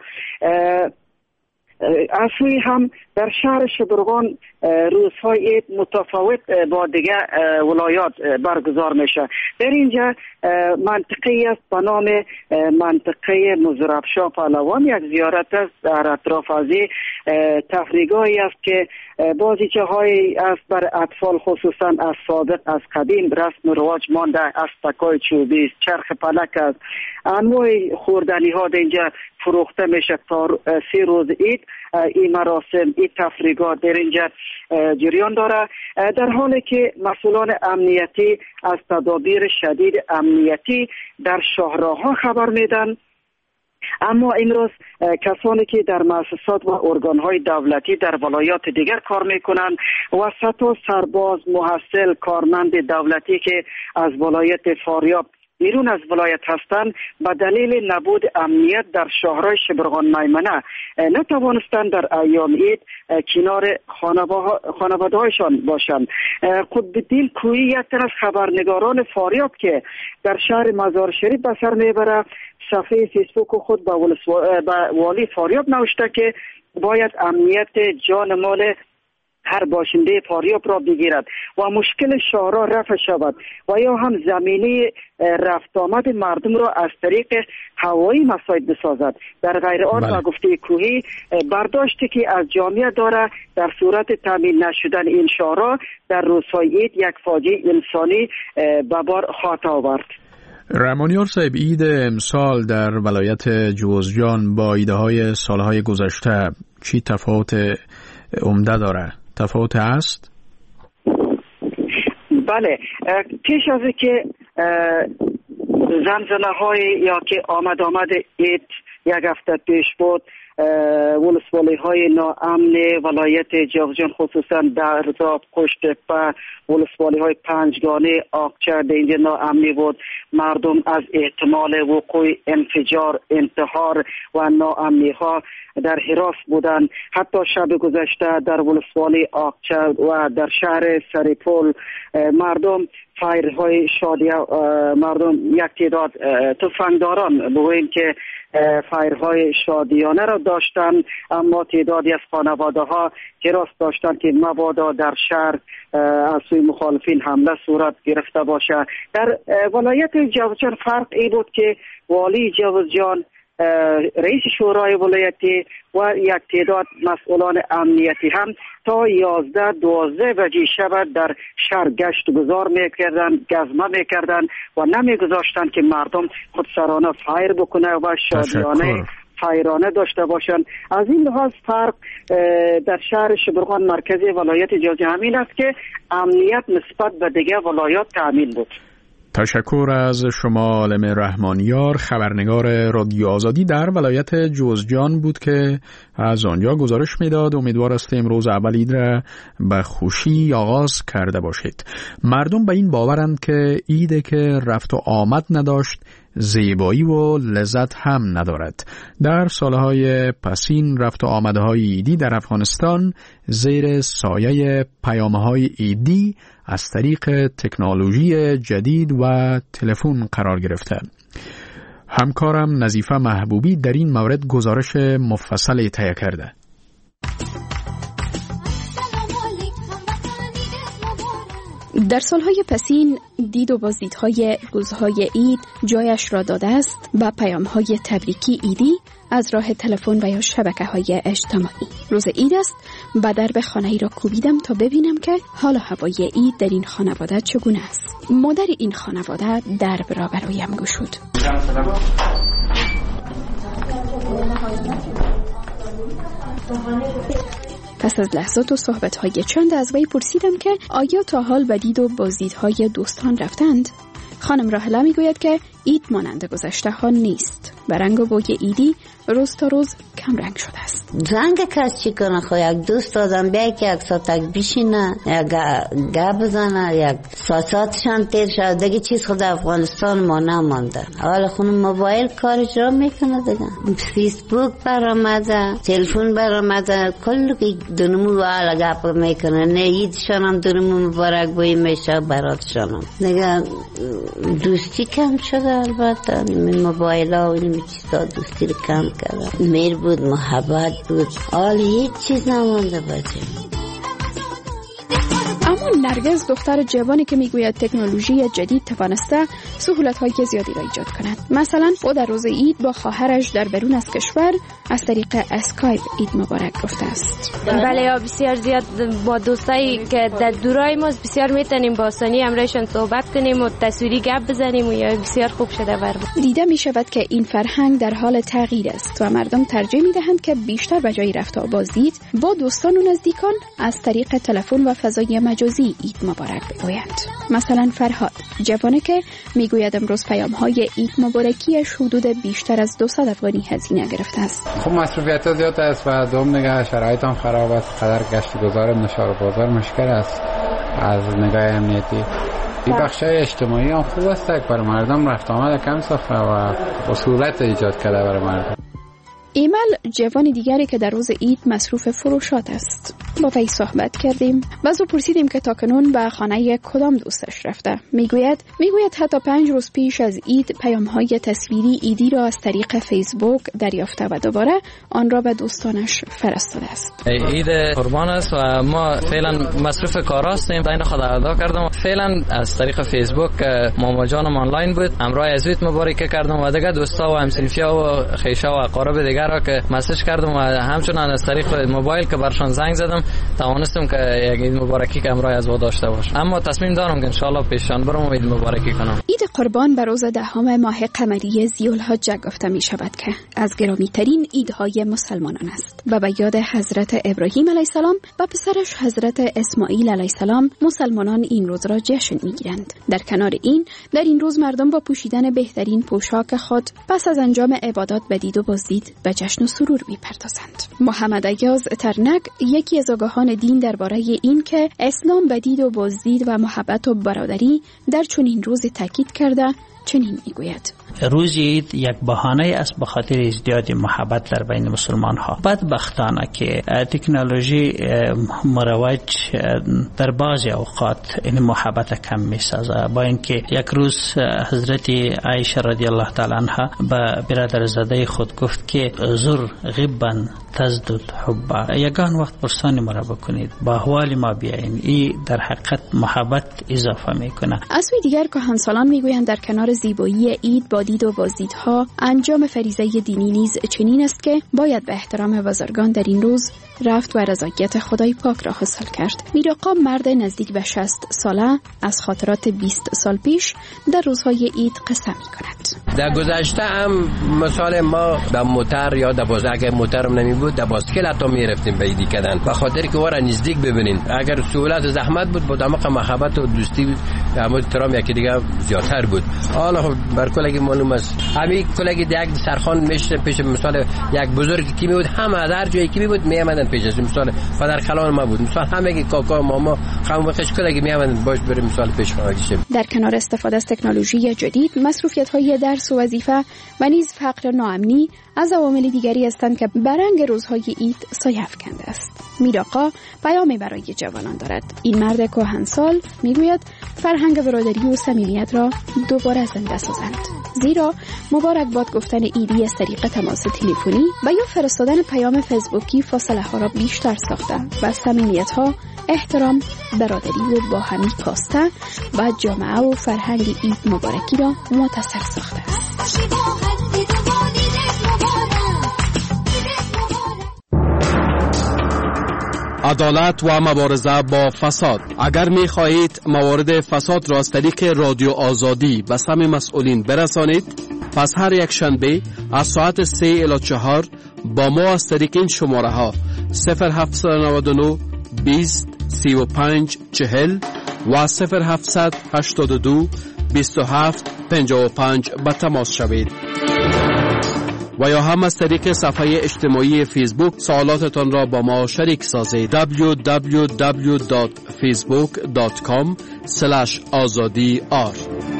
اصلی هم در شهر شبرغان روزهای عید متفاوت با دیگه ولایات برگزار میشه. در اینجا منطقه است به نام منطقه مزرابشاه پهلوان، یک زیارت است در اطراف از تفریحگاهی است که بازیچه های است بر اطفال، خصوصا از سابق از قدیم رسم و رواج مانده. استکای چوبی، چرخ پلک است، انواع خوردنی ها در اینجا فروخته میشه تا 3 روز عید. این مراسم، این تفریحات در اینجا جریان داره، در حالی که مسئولان امنیتی از تدابیر شدید امنیتی در شاهراه‌ها خبر میدن. اما امروز کسانی که در مؤسسات و ارگان‌های دولتی در ولایات دیگر کار میکنند و سرباز، محصل، کارمند دولتی که از ولایت فاریاب بیرون از ولایت هستند به دلیل نبود امنیت در شهرهای شبرغان میمنه نتوانستند در ایام عید کنار خانواده‌هایشان باشند. قطب‌الدین کویی یک تن از خبرنگاران فاریاب که در شهر مزار شریف به سر میبره صفحه فیسبوک خود به والی فاریاب نوشته که باید امنیت جان مال هر باشنده فاریاب را بگیرد و مشکل شهرها رفع شود و یا هم زمینه رفت آمد مردم را از طریق هوایی مساعد بسازد. در غیر آن و گفته کوهی برداشتی که از جامعه داره در صورت تامین نشدن این شهرها در روزهای عید یک فاجعه انسانی به بار خواهد آورد. رحمانیار صاحب، عید امسال در ولایت جوزجان با ایده‌های سالهای گذشته چی تفاوت عمده داره؟ تفاوت است؟ بله، پیش از که زمزمه های یا که آمد عید یک هفته پیش بود، ولسوالی های ناامن ولایت جوزجان خصوصا در رضاب، قشت‌تپه، ولسوالی های پنجگانه، آقچه در اینجا ناامنی بود. مردم از احتمال وقوع انفجار، انتحار و ناامنی ها در حراس بودند. حتی شب گذشته در ولسوالی آقچه و در شهر سریپول مردم فایرهای شادی، مردم یک تعداد تفنگداران بگوییم که فایرهای شادیانه را داشتن، اما تعدادی از خانواده ها حراس داشتن که مبادا در شهر از سوی مخالفین حمله صورت گرفته باشه. در ولایت جوزجان فرق ای بود که والی جوزجان، رئیس شورای ولایتی و یک تعداد مسئولان امنیتی هم تا 11-12 بجه شب در شهر گشت گذار میکردن، گزمه میکردن و نمیگذاشتن که مردم خودسرانه فایر بکنه و شادیانه فایرانه داشته باشند. از این لحاظ فرق در شهر شبرغان مرکزی ولایت جوزجان همین است که امنیت نسبت به دیگه ولایات تامین بود. تشکر از شما عالم رحمانیار، خبرنگار رادیو آزادی در ولایت جوزجان بود که از آنجا گزارش میداد. امیدوار است امروز اول عید را به خوشی آغاز کرده باشید. مردم به این باورند که عید که رفت و آمد نداشت زیبایی و لذت هم ندارد. در سالهای پسین رفت و آمدهای عیدی در افغانستان زیر سایه پیامهای عیدی از طریق تکنولوژی جدید و تلفن قرار گرفته. همکارم نظیفه محبوبی در این مورد گزارش مفصلی تهیه کرده. در سالهای پسین دید و بازدیدهای روزهای عید جایش را داده است به پیامهای تبریکی عیدی از راه تلفن و یا شبکه‌های اجتماعی. روز عید است، به درب خانه‌ای را کوبیدم تا ببینم که حال و هوای عید در این خانواده چگونه است. مادر این خانواده درب را برایم گشود. پس از لحظات و صحبت‌های چند از وی پرسیدم که آیا تا حال به دید و بازدیدهای دوستان رفتند؟ خانم راهله میگوید که عید مانند گذشته ها نیست و رنگ و بوی عیدی روز تا روز کم رنگ شده است. زنگ کس چی کنه؟ خو یک دوست آدم بیا که یک ساعت بشینه، یک گپ بزنه، یک ساعتشان تیر شد. دیگه چیز خود افغانستان ما نمانده. اول خونم موبایل کار اجرا میکنه، دیگه فیسبوک برآمده، تلفن برآمده، کل دنمو والا گپ میکنه. نه عیدشان هم دنمو مبارک بوی میشه براتشان هم. دیگه دوستی کم شده. البته این موبایل ها و این چیزا دوستی رو کم کرده. میر بود، محبت بود، حال هیچ چیز نمانده بچه. اما نرگس دختر جوانی که میگوید تکنولوژی جدید توانسته سهولت‌های زیادی را ایجاد کند. مثلا او در روز عید با خواهرش در بیرون از کشور از طریق اسکایپ عید مبارک گفته است. بله، یا بسیار زیاد با دوستایی که در دورای ماست بسیار میتونیم با آسانی همراهشان صحبت کنیم و تصویری گپ بزنیم و یا بسیار خوب شده برام. دیده می شود که این فرهنگ در حال تغییر است و مردم ترجیح می دهند که بیشتر به جای رفت و بازدید با دوستان و نزدیکان از طریق تلفن و فضای مجازی عید مبارک بگویند. مثلا فرهاد جوانی که میگوید امروز پیام‌های عید مبارکیش حدود بیشتر از 200 افغانی هزینه گرفته است. خب مصرفیت زیاد است و دوم نگاه شرایط هم خراب است. قدر گشت گذار نشار بازار مشکل است از نگاه امنیتی. این بخشای اجتماعی هم خوب است که برای مردم رفت آمد کم ساخته و اصولت ایجاد کرده برای مردم. ایمل جوان دیگری که در روز عید مصروف فروشات است. با وی صحبت کردیم و از او پرسیدیم که تاکنون به خانه کدام دوستش رفته. میگوید حتی 5 روز پیش از عید پیام‌های تصویری عیدی را از طریق فیسبوک دریافته و دوباره آن را به دوستانش فرستاده است. عید قربان است و ما فعلا مصروف کار هستیم. دین خدا ادا کردم. فعلا از طریق فیسبوک ماما جانم آنلاین بود. امروز از عید مبارک کردم و دیگه دوستا و همسنفیا و خیشا و اقارب دیگر را که مسیج کردم و همچنان از طریق موبایل که برشان زنگ زدم توانستم که یک عید مبارکی که امروز از او داشته باشم. اما تصمیم دارم که ان شاء الله پیشان برم و عید مبارکی کنم. عید قربان به روز 10 ماه قمری ذی‌الحجه گفته می شود که از گرامی ترین عیدهای مسلمانان است و به یاد حضرت ابراهیم علیه السلام و پسرش حضرت اسماعیل علیه السلام مسلمانان این روز را جشن می گیرند. در کنار این در این روز مردم با پوشیدن بهترین پوشاک خود پس از انجام عبادات به دید و بازدید به جشن و سرور می پردازند. محمد ایاز ترنک یکی از آگاهان دین درباره این که اسلام به دید و بازدید و محبت و برادری در چنین روزی تاکید کرده چنین میگوید: روز عید یک بهانه است به خاطر ازدیاد محبت در بین مسلمان ها. بدبختانه که تکنولوژی مروج در بعضی اوقات این محبت کم میسازه. با اینکه یک روز حضرت عایشه رضی الله تعالی عنها به برادرزاده خود گفت که زر غبا تزدد حبا، یگان وقت پرسان ما را بکنید، با احوال ما بیاین. این در حقیقت محبت اضافه میکنه. از سوی دیگر کهنسالان میگویند در کنار زیبایی عید با دید و بازدیدها انجام فریضه دینی نیز چنین است که باید به احترام بزرگان در این روز رفت و رضایت خدای پاک را حاصل کرد. میراقا مرد نزدیک به 60 ساله از خاطرات 20 سال پیش در روزهای عید قصه می‌کند. در گذشته هم مثال ما در موتر یا در باز اگر موترم نمی بود در باسکل حتی میرفتیم به عیدی کردن به خاطر که وارا نزدیک ببینین. اگر سهولت و زحمت بود با دماغ محبت و دوستی و احترام یکی دیگه زیادتر بود. حالا خب بر کلگی معلوم است همین کلگی یک سرخان میشه پیش مثال یک بزرگ کی بود هم از هر جایی کی بود میامدن پیش از مثال پدر خالان ما بود مثال همه کاکا ماما خانم وقتش کلگی میامدن باش بریم مثال پیش خواهیشه. در کنار استفاده از تکنولوژی جدید مصروفیت‌های درس و وظیفه و نیز فقر ناامنی از عوامل دیگری هستند که برنگ روزهای عید سایه افکنده است. میراقا پیامی برای جوانان دارد. این مرد کهنسال میگوید فرهنگ برادری و صمیمیت را دوباره زنده سازند. زیرا مبارک باد گفتن عیدی از طریق تماس تلفنی و یا فرستادن پیام فیسبوکی فاصله ها را بیشتر ساخته و صمیمیت ها، احترام، برادری و باهمی کاسته و جامعه و فرهنگ عید مبارکی را متصل ساخته است. عدالت و مبارزه با فساد. اگر می خواهید موارد فساد را از طریق رادیو آزادی به سمع مسئولین برسانید، پس هر یک شنبه از ساعت 3 الی 4 با ما از طریق این شماره ها 0799 20 35 40 و 0782 27 55 به تماس شوید. و یا هم از طریق صفحه اجتماعی فیسبوک سوالاتتان را با ما شریک سازید. www.facebook.com/azadiyar.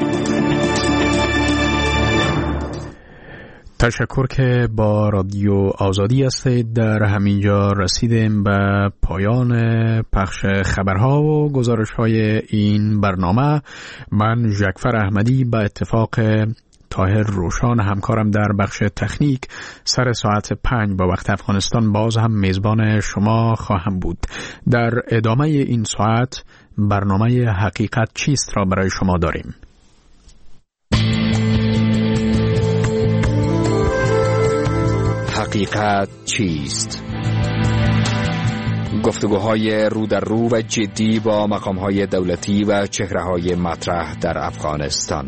تشکر که با رادیو آزادی هستید. در همینجا رسیدیم به پایان پخش خبرها و گزارش‌های این برنامه. من جعفر احمدی به اتفاق طاهر روشان همکارم در بخش تکنیک سر ساعت 5 با وقت افغانستان باز هم میزبان شما خواهم بود. در ادامه این ساعت برنامه حقیقت چیست را برای شما داریم. حقیقت چیست؟ گفتگوهای رو در رو و جدی با مقامهای دولتی و چهره‌های مطرح در افغانستان.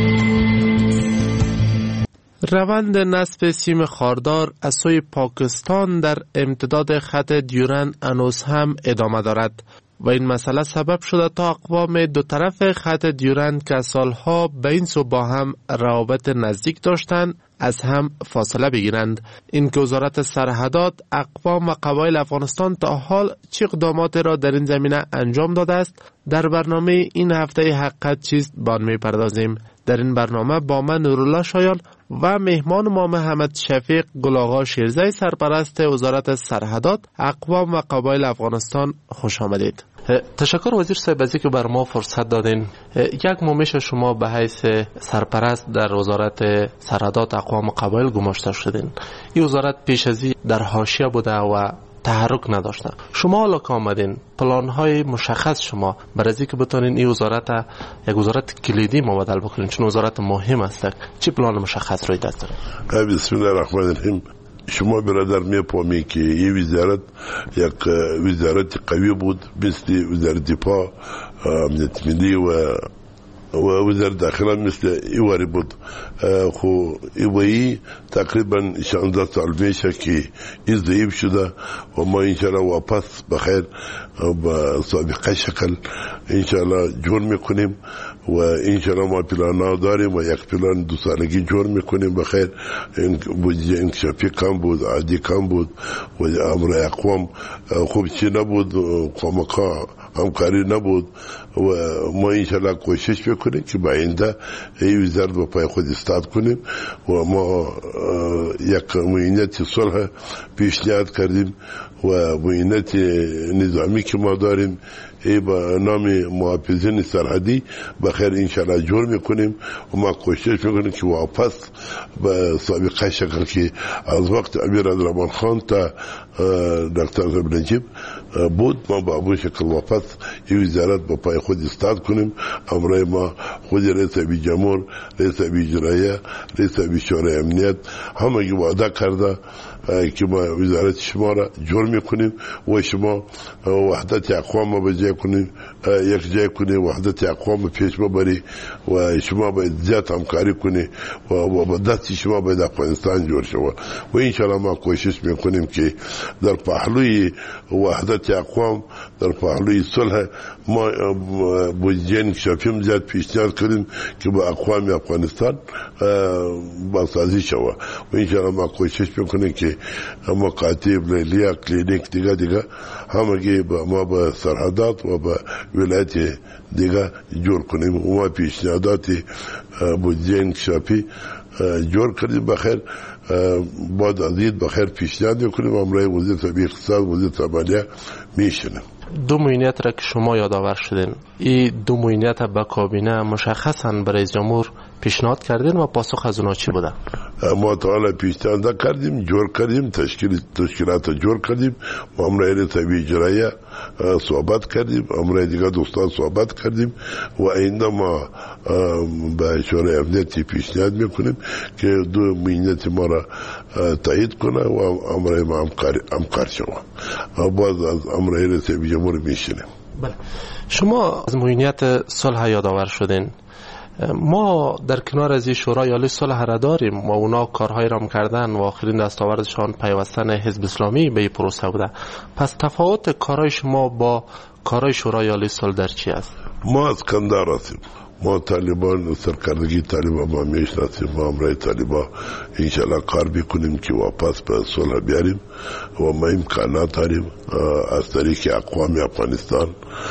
روند نصب سیم خاردار از سوی پاکستان در امتداد خط دیورند هنوز هم ادامه دارد. و این مسئله سبب شده تا اقوام دو طرف خط دیورند که سالها به این سو با هم روابط نزدیک داشتند از هم فاصله بگیرند. این که وزارت سرحدات، اقوام و قبایل افغانستان تا حال چه اقدامات را در این زمینه انجام داده است، در برنامه این هفته حقیقت چیست به آن می‌پردازیم. در این برنامه با من نورالله شایان و مهمان ما محمد شفیق گلاغا شیرزی، سرپرست وزارت سرحدات، اقوام و قبایل افغانستان خوش آمدید. تشکر وزیر صاحب از اینکه بر ما فرصت دادین. یک مومیش شما به حیث سرپرست در وزارت سرحدات، اقوام و قبایل گماشته شدین. این وزارت پیش از این در حاشیه بوده و تحرک نداشته. شما حالا که آمدین، پلان‌های مشخص شما برای اینکه بتونین این وزارت یک وزارت کلیدی مبادل بکنین، چون وزارت مهم است، چه پلان مشخص روی دست دارین؟ بسم الله الرحمن الرحیم. شما برادر می‌فهمید که این وزارت یک وزارت قوی بود، مثل وزارت دفاع، امنیت ملی و وزارت داخله مثل ایواری بود. خو ایوایی تقریبا 16 سال میشه که این ضعیف شده و ما انشاءالله واپس بخیر با سابقه شکل انشاءالله جور میکنیم و انشاءالله ما پلان داریم و یک پلان 2 سالگی جور میکنیم بخیر. بودجه انکشافی کم بود، عادی کم بود و امر اقوام خوب چی نبود، قومکا همکاری نبود و ما انشاءالله کوشش بکنیم که با آینده این وزارت با پای خود استاد کنیم و ما یک معینت صلح پیشنهاد کردیم و معینت نظامی که ما داریم ای با نام محافظین سرحدی بخیر انشاءالله جور میکنیم و ما کوشش میکنیم که واپس به سابقه شکل که از وقت امیر عبدالرحمن خان تا دکتر صاحب نجیب بود ما با ابو شکل واپس این وزارت با پای خود استاد کنیم. امروز ما خود رئیس جمهور، رئیس اجرایه، رئیس شورای امنیت همه وعده کرده که ما وزارت شما را جور میکنیم و شما وحدت اقوام را بجای کنیم، یک جای کنیم، وحدت اقوام پیش ببری و شما باید زیاد همکاری کنی و با دست شما باید افغانستان جور شود و انشاءالله ما کوشش میکنیم که در پهلوی وحدت اقوام، در پهلوی صلح ما بودجه انکشافی زیاد پیشنهاد کنیم که با اقوام افغانستان بازسازی شود و انشاءالله ما کوشش میکنیم که مکاتب، لیلیا، کلینیک دیگه همگی ما با سرحدات و با ولایت دیگه جور کنیم و ما پیشنهادات بودجه انکشافی جور کردیم بخیر. بعد از این بخیر پیشنهاد میکنیم امروز وزیر طبیعی اقتصاد، وزیر طبیعی میشنیم. 2 معینیت را که شما یادآور شدین، این 2 معینیت به کابینه مشخصاً برای جمهور پیشنهاد کردین و پاسخ از اونا چی بوده؟ ما تا حالا پیشنهاد کردیم، جور کردیم، تشکیلات جور کردیم. ما امروز طبیعی اجرایه صحبت کردیم، امروز دیگه دوستان صحبت کردیم و آینده ما به شورای امنیت پیشنهاد میکنیم که 2 معینیت ما را تایید کنه و امروز ما همکار شویم. باز از امروز رئیس جمهور میشینیم. بله، شما از معینیت صلح یادآور شدین. ما در کنار از این شورای عالی صلح را داریم و اونا کارهای را کردن و آخرین دستاوردشان پیوستن حزب اسلامی به این پروسه بوده. پس تفاوت کارهای شما با کارهای شورای عالی صلح در چی است؟ ما از کندار هستیم، ما طالبان سرکردگی طالبان ما میشناسیم. ما امروز طالبان انشاءالله کار بکنیم که واپس به صلح بیاریم و ما امکانات داریم از طریق اقوام افغانستان،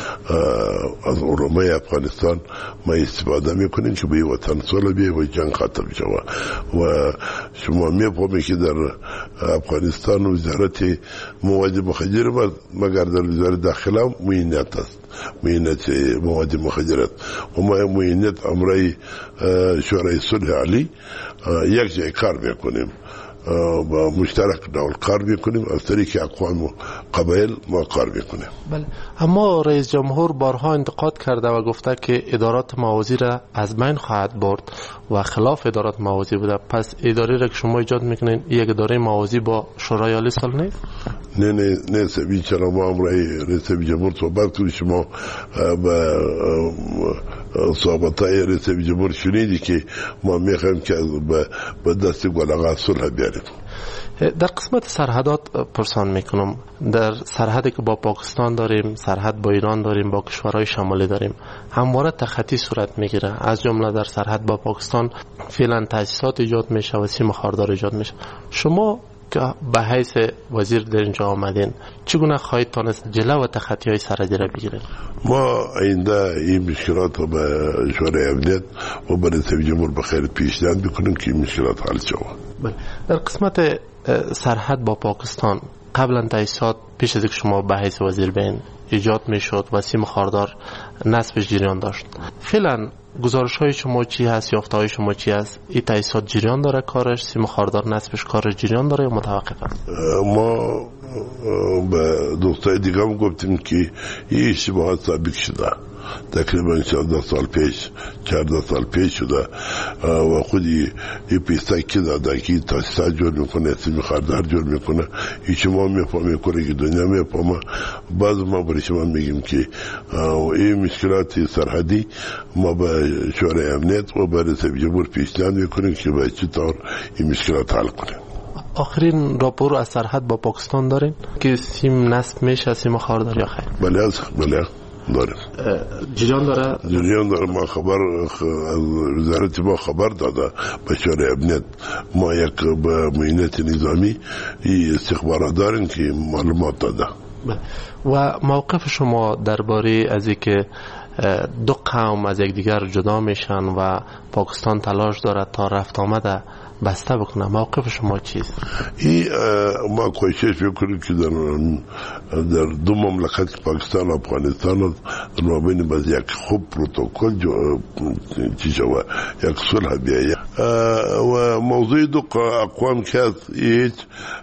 از علمای افغانستان ما استفاده میکنیم که به وطن صلح بیاییم و جنگ ختم شود. و شما میفهمید که در افغانستان وزارت مواد مخدر مگر در وزارت داخله معینیت است، معینیت مواد مخدرات و ما معینیت امروز شورای صلح عالی یک جای کار میکنیم با مشترک دول کار میکنیم، از طریق اقوام و قبایل ما کار میکنیم. بله، اما رئیس جمهور بارها انتقاد کرده و گفته که ادارات موازی را از بین خواهد برد و خلاف ادارات موازی بوده. پس اداره را که شما ایجاد میکنین یک اداره موازی با شورای عالی صلح نیست؟ نه سبی چرا ما امروز رئیس جمهور صحبت کنیم. شما با صحبت های رئیس جمهور شنیدی که ما میخوایم که به دست گلغا صلح بیاریم. در قسمت سرحدات پرسان میکنم، در سرحدی که با پاکستان داریم، سرحد با ایران داریم، با کشورهای شمالی داریم، همواره تخطی صورت میگیره. از جمله در سرحد با پاکستان فعلا تاسیسات ایجاد میشه و سیم خاردار ایجاد میشه. شما که به حیث وزیر در اینجا آمدین، چگونه خواهید تانست جلو و تخطی های سرحدی را بگیرید؟ ما آینده این مشکلات رو به شورای امنیت و به رئیس جمهور بخیر پیشنهاد بکنیم که این مشکلات حل شود. در قسمت سرحد با پاکستان قبلا تاسیسات پیش از اینکه شما به حیث وزیر بین ایجاد میشد و سیم خاردار نصبش جریان داشت. فعلا گزارش های شما چی هست، یافته های شما چی هست؟ این تاسیسات جریان داره کارش، سیم خاردار نصبش کارش جریان داره یا متوقف است؟ ما به دوستای دیگه هم گفتیم که این اشتباهات ثابت شده، تقریبا 14 سال پیش 14 سال پیش شده و خودی این پیسته که داده که تاسیسات جور میکنه، سیم خاردار جور میکنه، این شما میفهمه کنه که دنیا میفهمه. بعض ما برای شما میگیم که این مشکلات سرحدی ما به شورای امنیت و به رئیس جمهور پیشنهاد میکنیم که به چه طور این مشکلات حل کنیم. آخرین راپور از سرحد با پاکستان دارین که سیم نصب میشه، سیم خاردار یا خیر؟ بله داریم. جریان داره؟ جریان داره. ما خبر وزارت ما خبر داده به شورای امنیت، ما یک به معینت نظامی این استخبارات داریم که معلومات داده. و موقف شما درباره از اینکه دو قوم از یکدیگر جدا میشن و پاکستان تلاش داره تا رفت آمده بسته بکنه، موقف شما چیست؟ این ما کوشش میکنیم که در دو مملکت پاکستان و افغانستان در مابین باز یک خوب پروتکل چی شود، یک صلح بیاید و موضوع دو اقوام که هست هیچ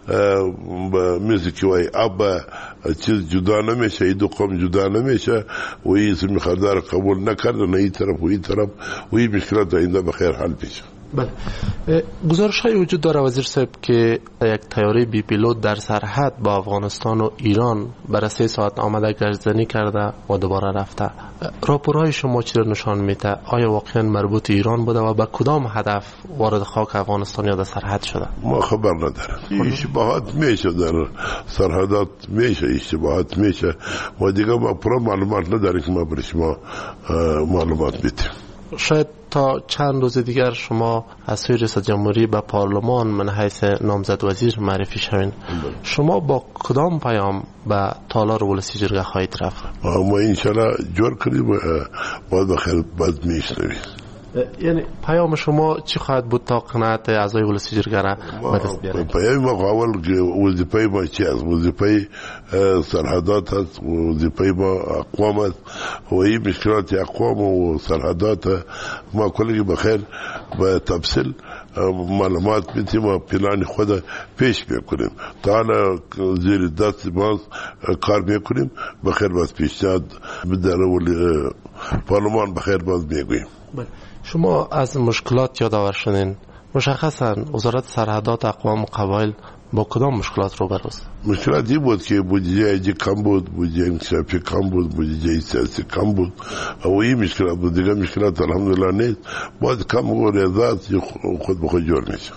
مثل که وای ابا چیز جدا نمیشه، این دو قوم جدا نمیشه و این سیم خاردار قبول نکردن این طرف و این طرف و این مشکلات آینده بخیر حل میشه. بله. گزارش های وجود داره وزیر صاحب که یک طیاره بی پیلوت در سرحد با افغانستان و ایران برای 3 ساعت آمده گشتزنی کرده و دوباره رفته. راپورهای شما چی رو نشان میده؟ آیا واقعا مربوط ایران بوده و به کدام هدف وارد خاک افغانستان یا در سرحد شده؟ ما خبر نداریم. اشتباهات میشه در سرحدات، میشه اشتباهات میشه و دیگه ما پرا معلومات نداریم که ما برای شما معلومات بدیم. شاید تا چند روز دیگر شما از سوی رئیس جمهوری به پارلمان من حیث نامزد وزیر معرفی شوین. شما با کدام پیام به تالار ولسی جرگه خواهید رفت؟ ما انشالله جور کنیم و باید بخیر باید میشنویم. یعنی پیام شما چی خواهد بود تا قناعت اعضای ولسی جرگه را به دست بیارید؟ پیام ما اول که وظیفه ما چی است؟ وظیفه سرحدات است، وظیفه ما اقوام است و این مشکلات اقوام و سرحدات ما کلی بخیر به تفصیل معلومات میتیم و پلان خود پیش میکنیم. تا حالا زیر دست ما کار میکنیم، بخیر باز پیشنهاد در پارلمان بخیر باز میگوییم. شما از مشکلات یادآور شدین. مشخصا وزارت سرحدات اقوام و قبایل با کدام مشکلات روبروست؟ مشکلاتی بود که بودجه کم بود، بودجه انکشافی کم بود، بودجه سیاسی کم بود و این مشکلات بود. دیگه مشکلات الحمدلله نیست، باید کم و ریاضات خود به خود جور میشه.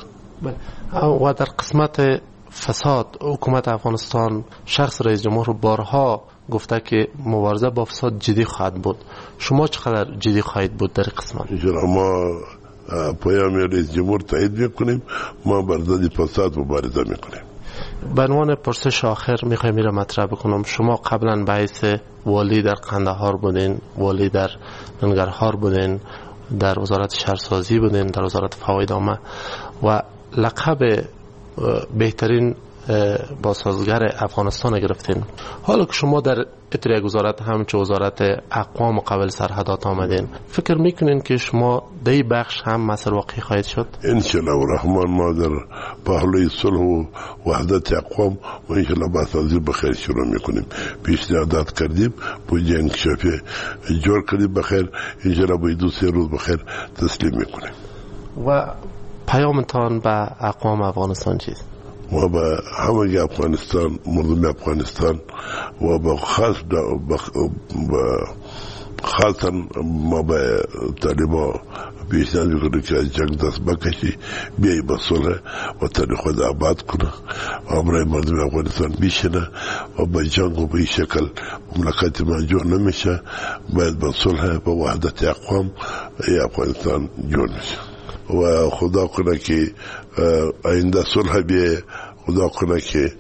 و در قسمت فساد حکومت افغانستان شخص رئیس جمهور بارها گفته که مبارزه با فساد جدی خواهد بود. شما چقدر جدی خواهید بود در قسمت؟ ما پیام رئیس جمهور تایید میکنیم، ما بر ضد فساد مبارزه میکنیم. به عنوان پرسش آخر میخوایم میره مطرح بکنم. شما قبلا به حیث والی در قندهار بودین، والی در ننگرهار بودین، در وزارت شهرسازی بودین، در وزارت فواید عامه و لقب بهترین بازسازگر افغانستان گرفتین. حالا که شما در اتریه وزارت همچه وزارت اقوام و قبایل سرحدات آمدین، فکر میکنین که شما دی بخش هم مسئله واقعی خواهید شد؟ انشالله و رحمان ما در پهلوی صلح و وحدت اقوام و انشالله بازسازی بخیر شروع میکنیم. پیشنهادات کردیم، بودجه انکشافی جور کردیم بخیر، انشالله باید 2-3 روز بخیر تسلیم میکنیم. و پیامتان به اقوام افغانستان چیست؟ و به همه افغانستان، مردم افغانستان و به خاص خاصا ما به طالبا پیشنهاد میکنه که از جنگ دست بکشی، بیایی با صلح وطن خود آباد کنه و برای مردم افغانستان بیشنه و با جنگ و به این شکل مملکت ما جور نمیشه. باید با صلح با وحدت اقوام افغانستان جور میشه و خدا کنه که آینده صلح بیه، خدا کنه که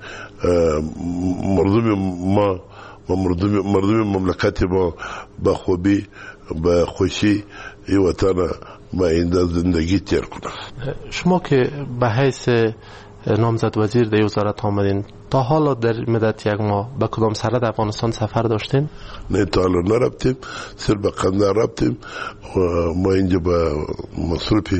مردم مملکت ما با خوبی با خوشی ای وطن با آینده زندگی تیر کنه. شما که به حیث نامزد وزیر در وزارت آمدین، تا حالا در مدت یک ماه به کدام سرحد افغانستان سفر داشتین؟ نه تا حالا نرفتیم، صرف به قندهار رفتیم و ما اینجا به مصروف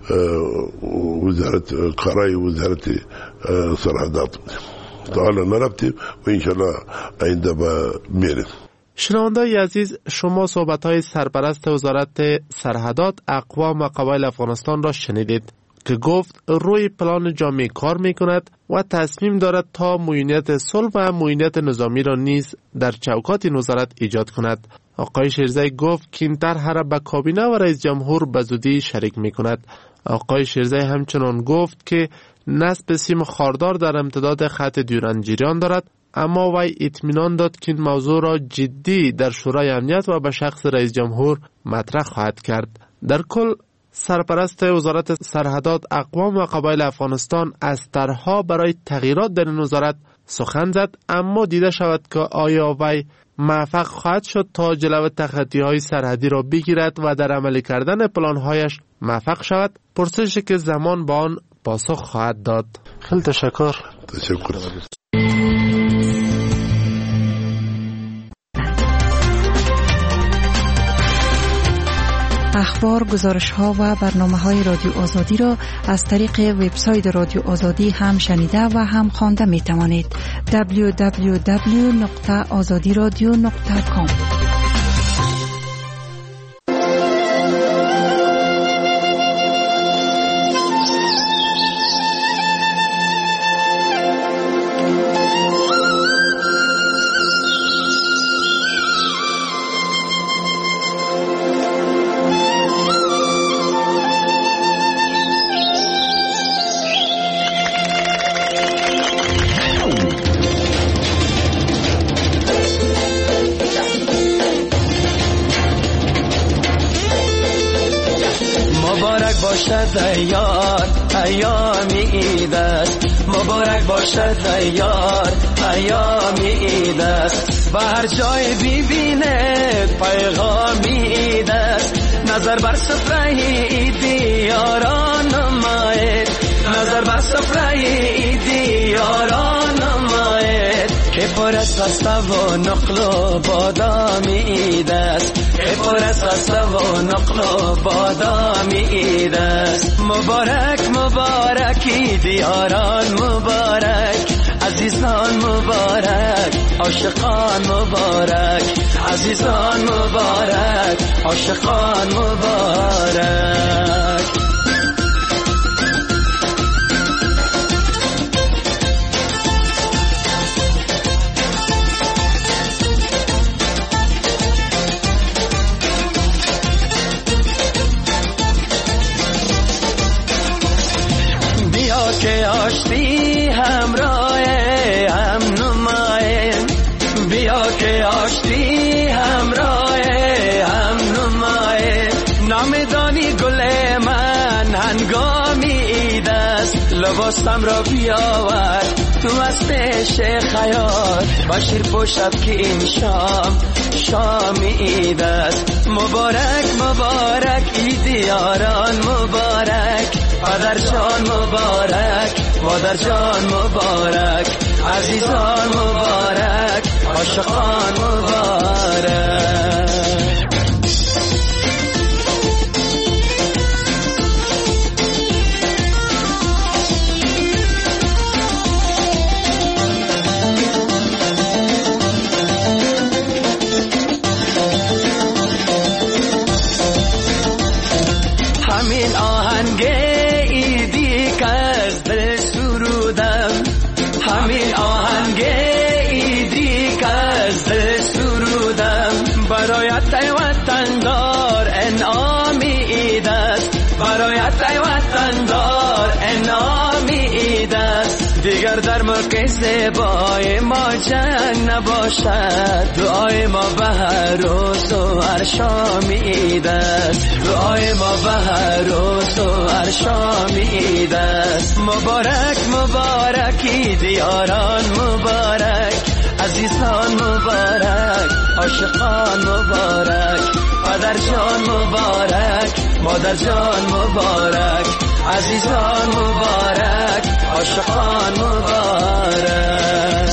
وزارت کارای وزارت سرحدات بودیم. تا حالا نرفتیم و انشالله آینده به میریم. شنونده‌های عزیز، شما صحبت‌های سرپرست وزارت سرحدات اقوام و قبایل افغانستان را شنیدید که گفت روی پلان جامع کار می‌کند و تصمیم دارد تا معینیت صلح و معینیت نظامی را نیز در چوکات این وزارت ایجاد کند. آقای شیرزی گفت که این طرح را به کابینه و رئیس جمهور به زودی شریک می‌کند. آقای شیرزی همچنان گفت که نصب سیم خاردار در امتداد خط دیورند دارد، اما وی اطمینان داد که این موضوع را جدی در شورای امنیت و به شخص رئیس جمهور مطرح خواهد کرد. در کل سرپرست وزارت سرحدات اقوام و قبایل افغانستان از طرحها برای تغییرات در این وزارت سخن زد، اما دیده شود که آیا وی موفق خواهد شد تا جلو تخطی‌های سرحدی را بگیرد و در عملی کردن پلان‌هایش موفق شود؟ پرسشی که زمان با آن پاسخ خواهد داد. خیلی تشکر. اخبار، گزارش‌ها و برنامه‌های رادیو آزادی را از طریق وبسایت رادیو آزادی هم شنیده و هم خوانده می‌توانید. www.azadiradio.com. ایامی عید است، مبارک باشد یار ایامی عید است، و هر جای ببینه پیغامی عید است. نظر بر سفره عیدی یاران نماید، نظر بر سفره عیدی یاران نماید، که پر از خسته و نقل و بادامی عید است، که پر از خسته و نقل و بادامی عید است. مبارک مبارک عید یاران مبارک، عزیزان مبارک، عاشقان مبارک، عزیزان مبارک، عاشقان مبارک. که آشتی همراه هم نمایم، بیا که آشتی همراه هم نمایم. نامدانی گل من هنگامی عید است، لباسم را بیاور تو مستش خیال، باشیر پشت که این شام عید است. مبارک مبارک عید یاران مبارک، پدر جان مبارک، مادر جان مبارک، عزیزان مبارک، عاشقان مبارک. همین آهنگ ایدی که از دل سرودم، همین آهنگ ایدی که از دل سرودم، اگر در ملک زیبای ما جنگ نباشد، دعای ما به هر روز و هر شام عید است، دعای ما به هر روز و هر شام عید است. مبارک مبارک عید یاران مبارک، عزیزان مبارک، عاشقان مبارک، پدر جان مبارک، مادر جان مبارک، عزیزان مبارک، عاشقان مبارک.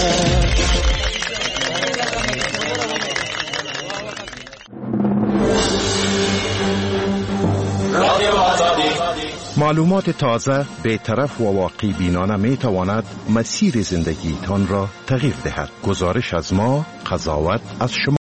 معلومات تازه، بی‌طرف و واقعی بینانه می تواند مسیر زندگیتان را تغییر دهد. گزارش از ما، قضاوت از شما.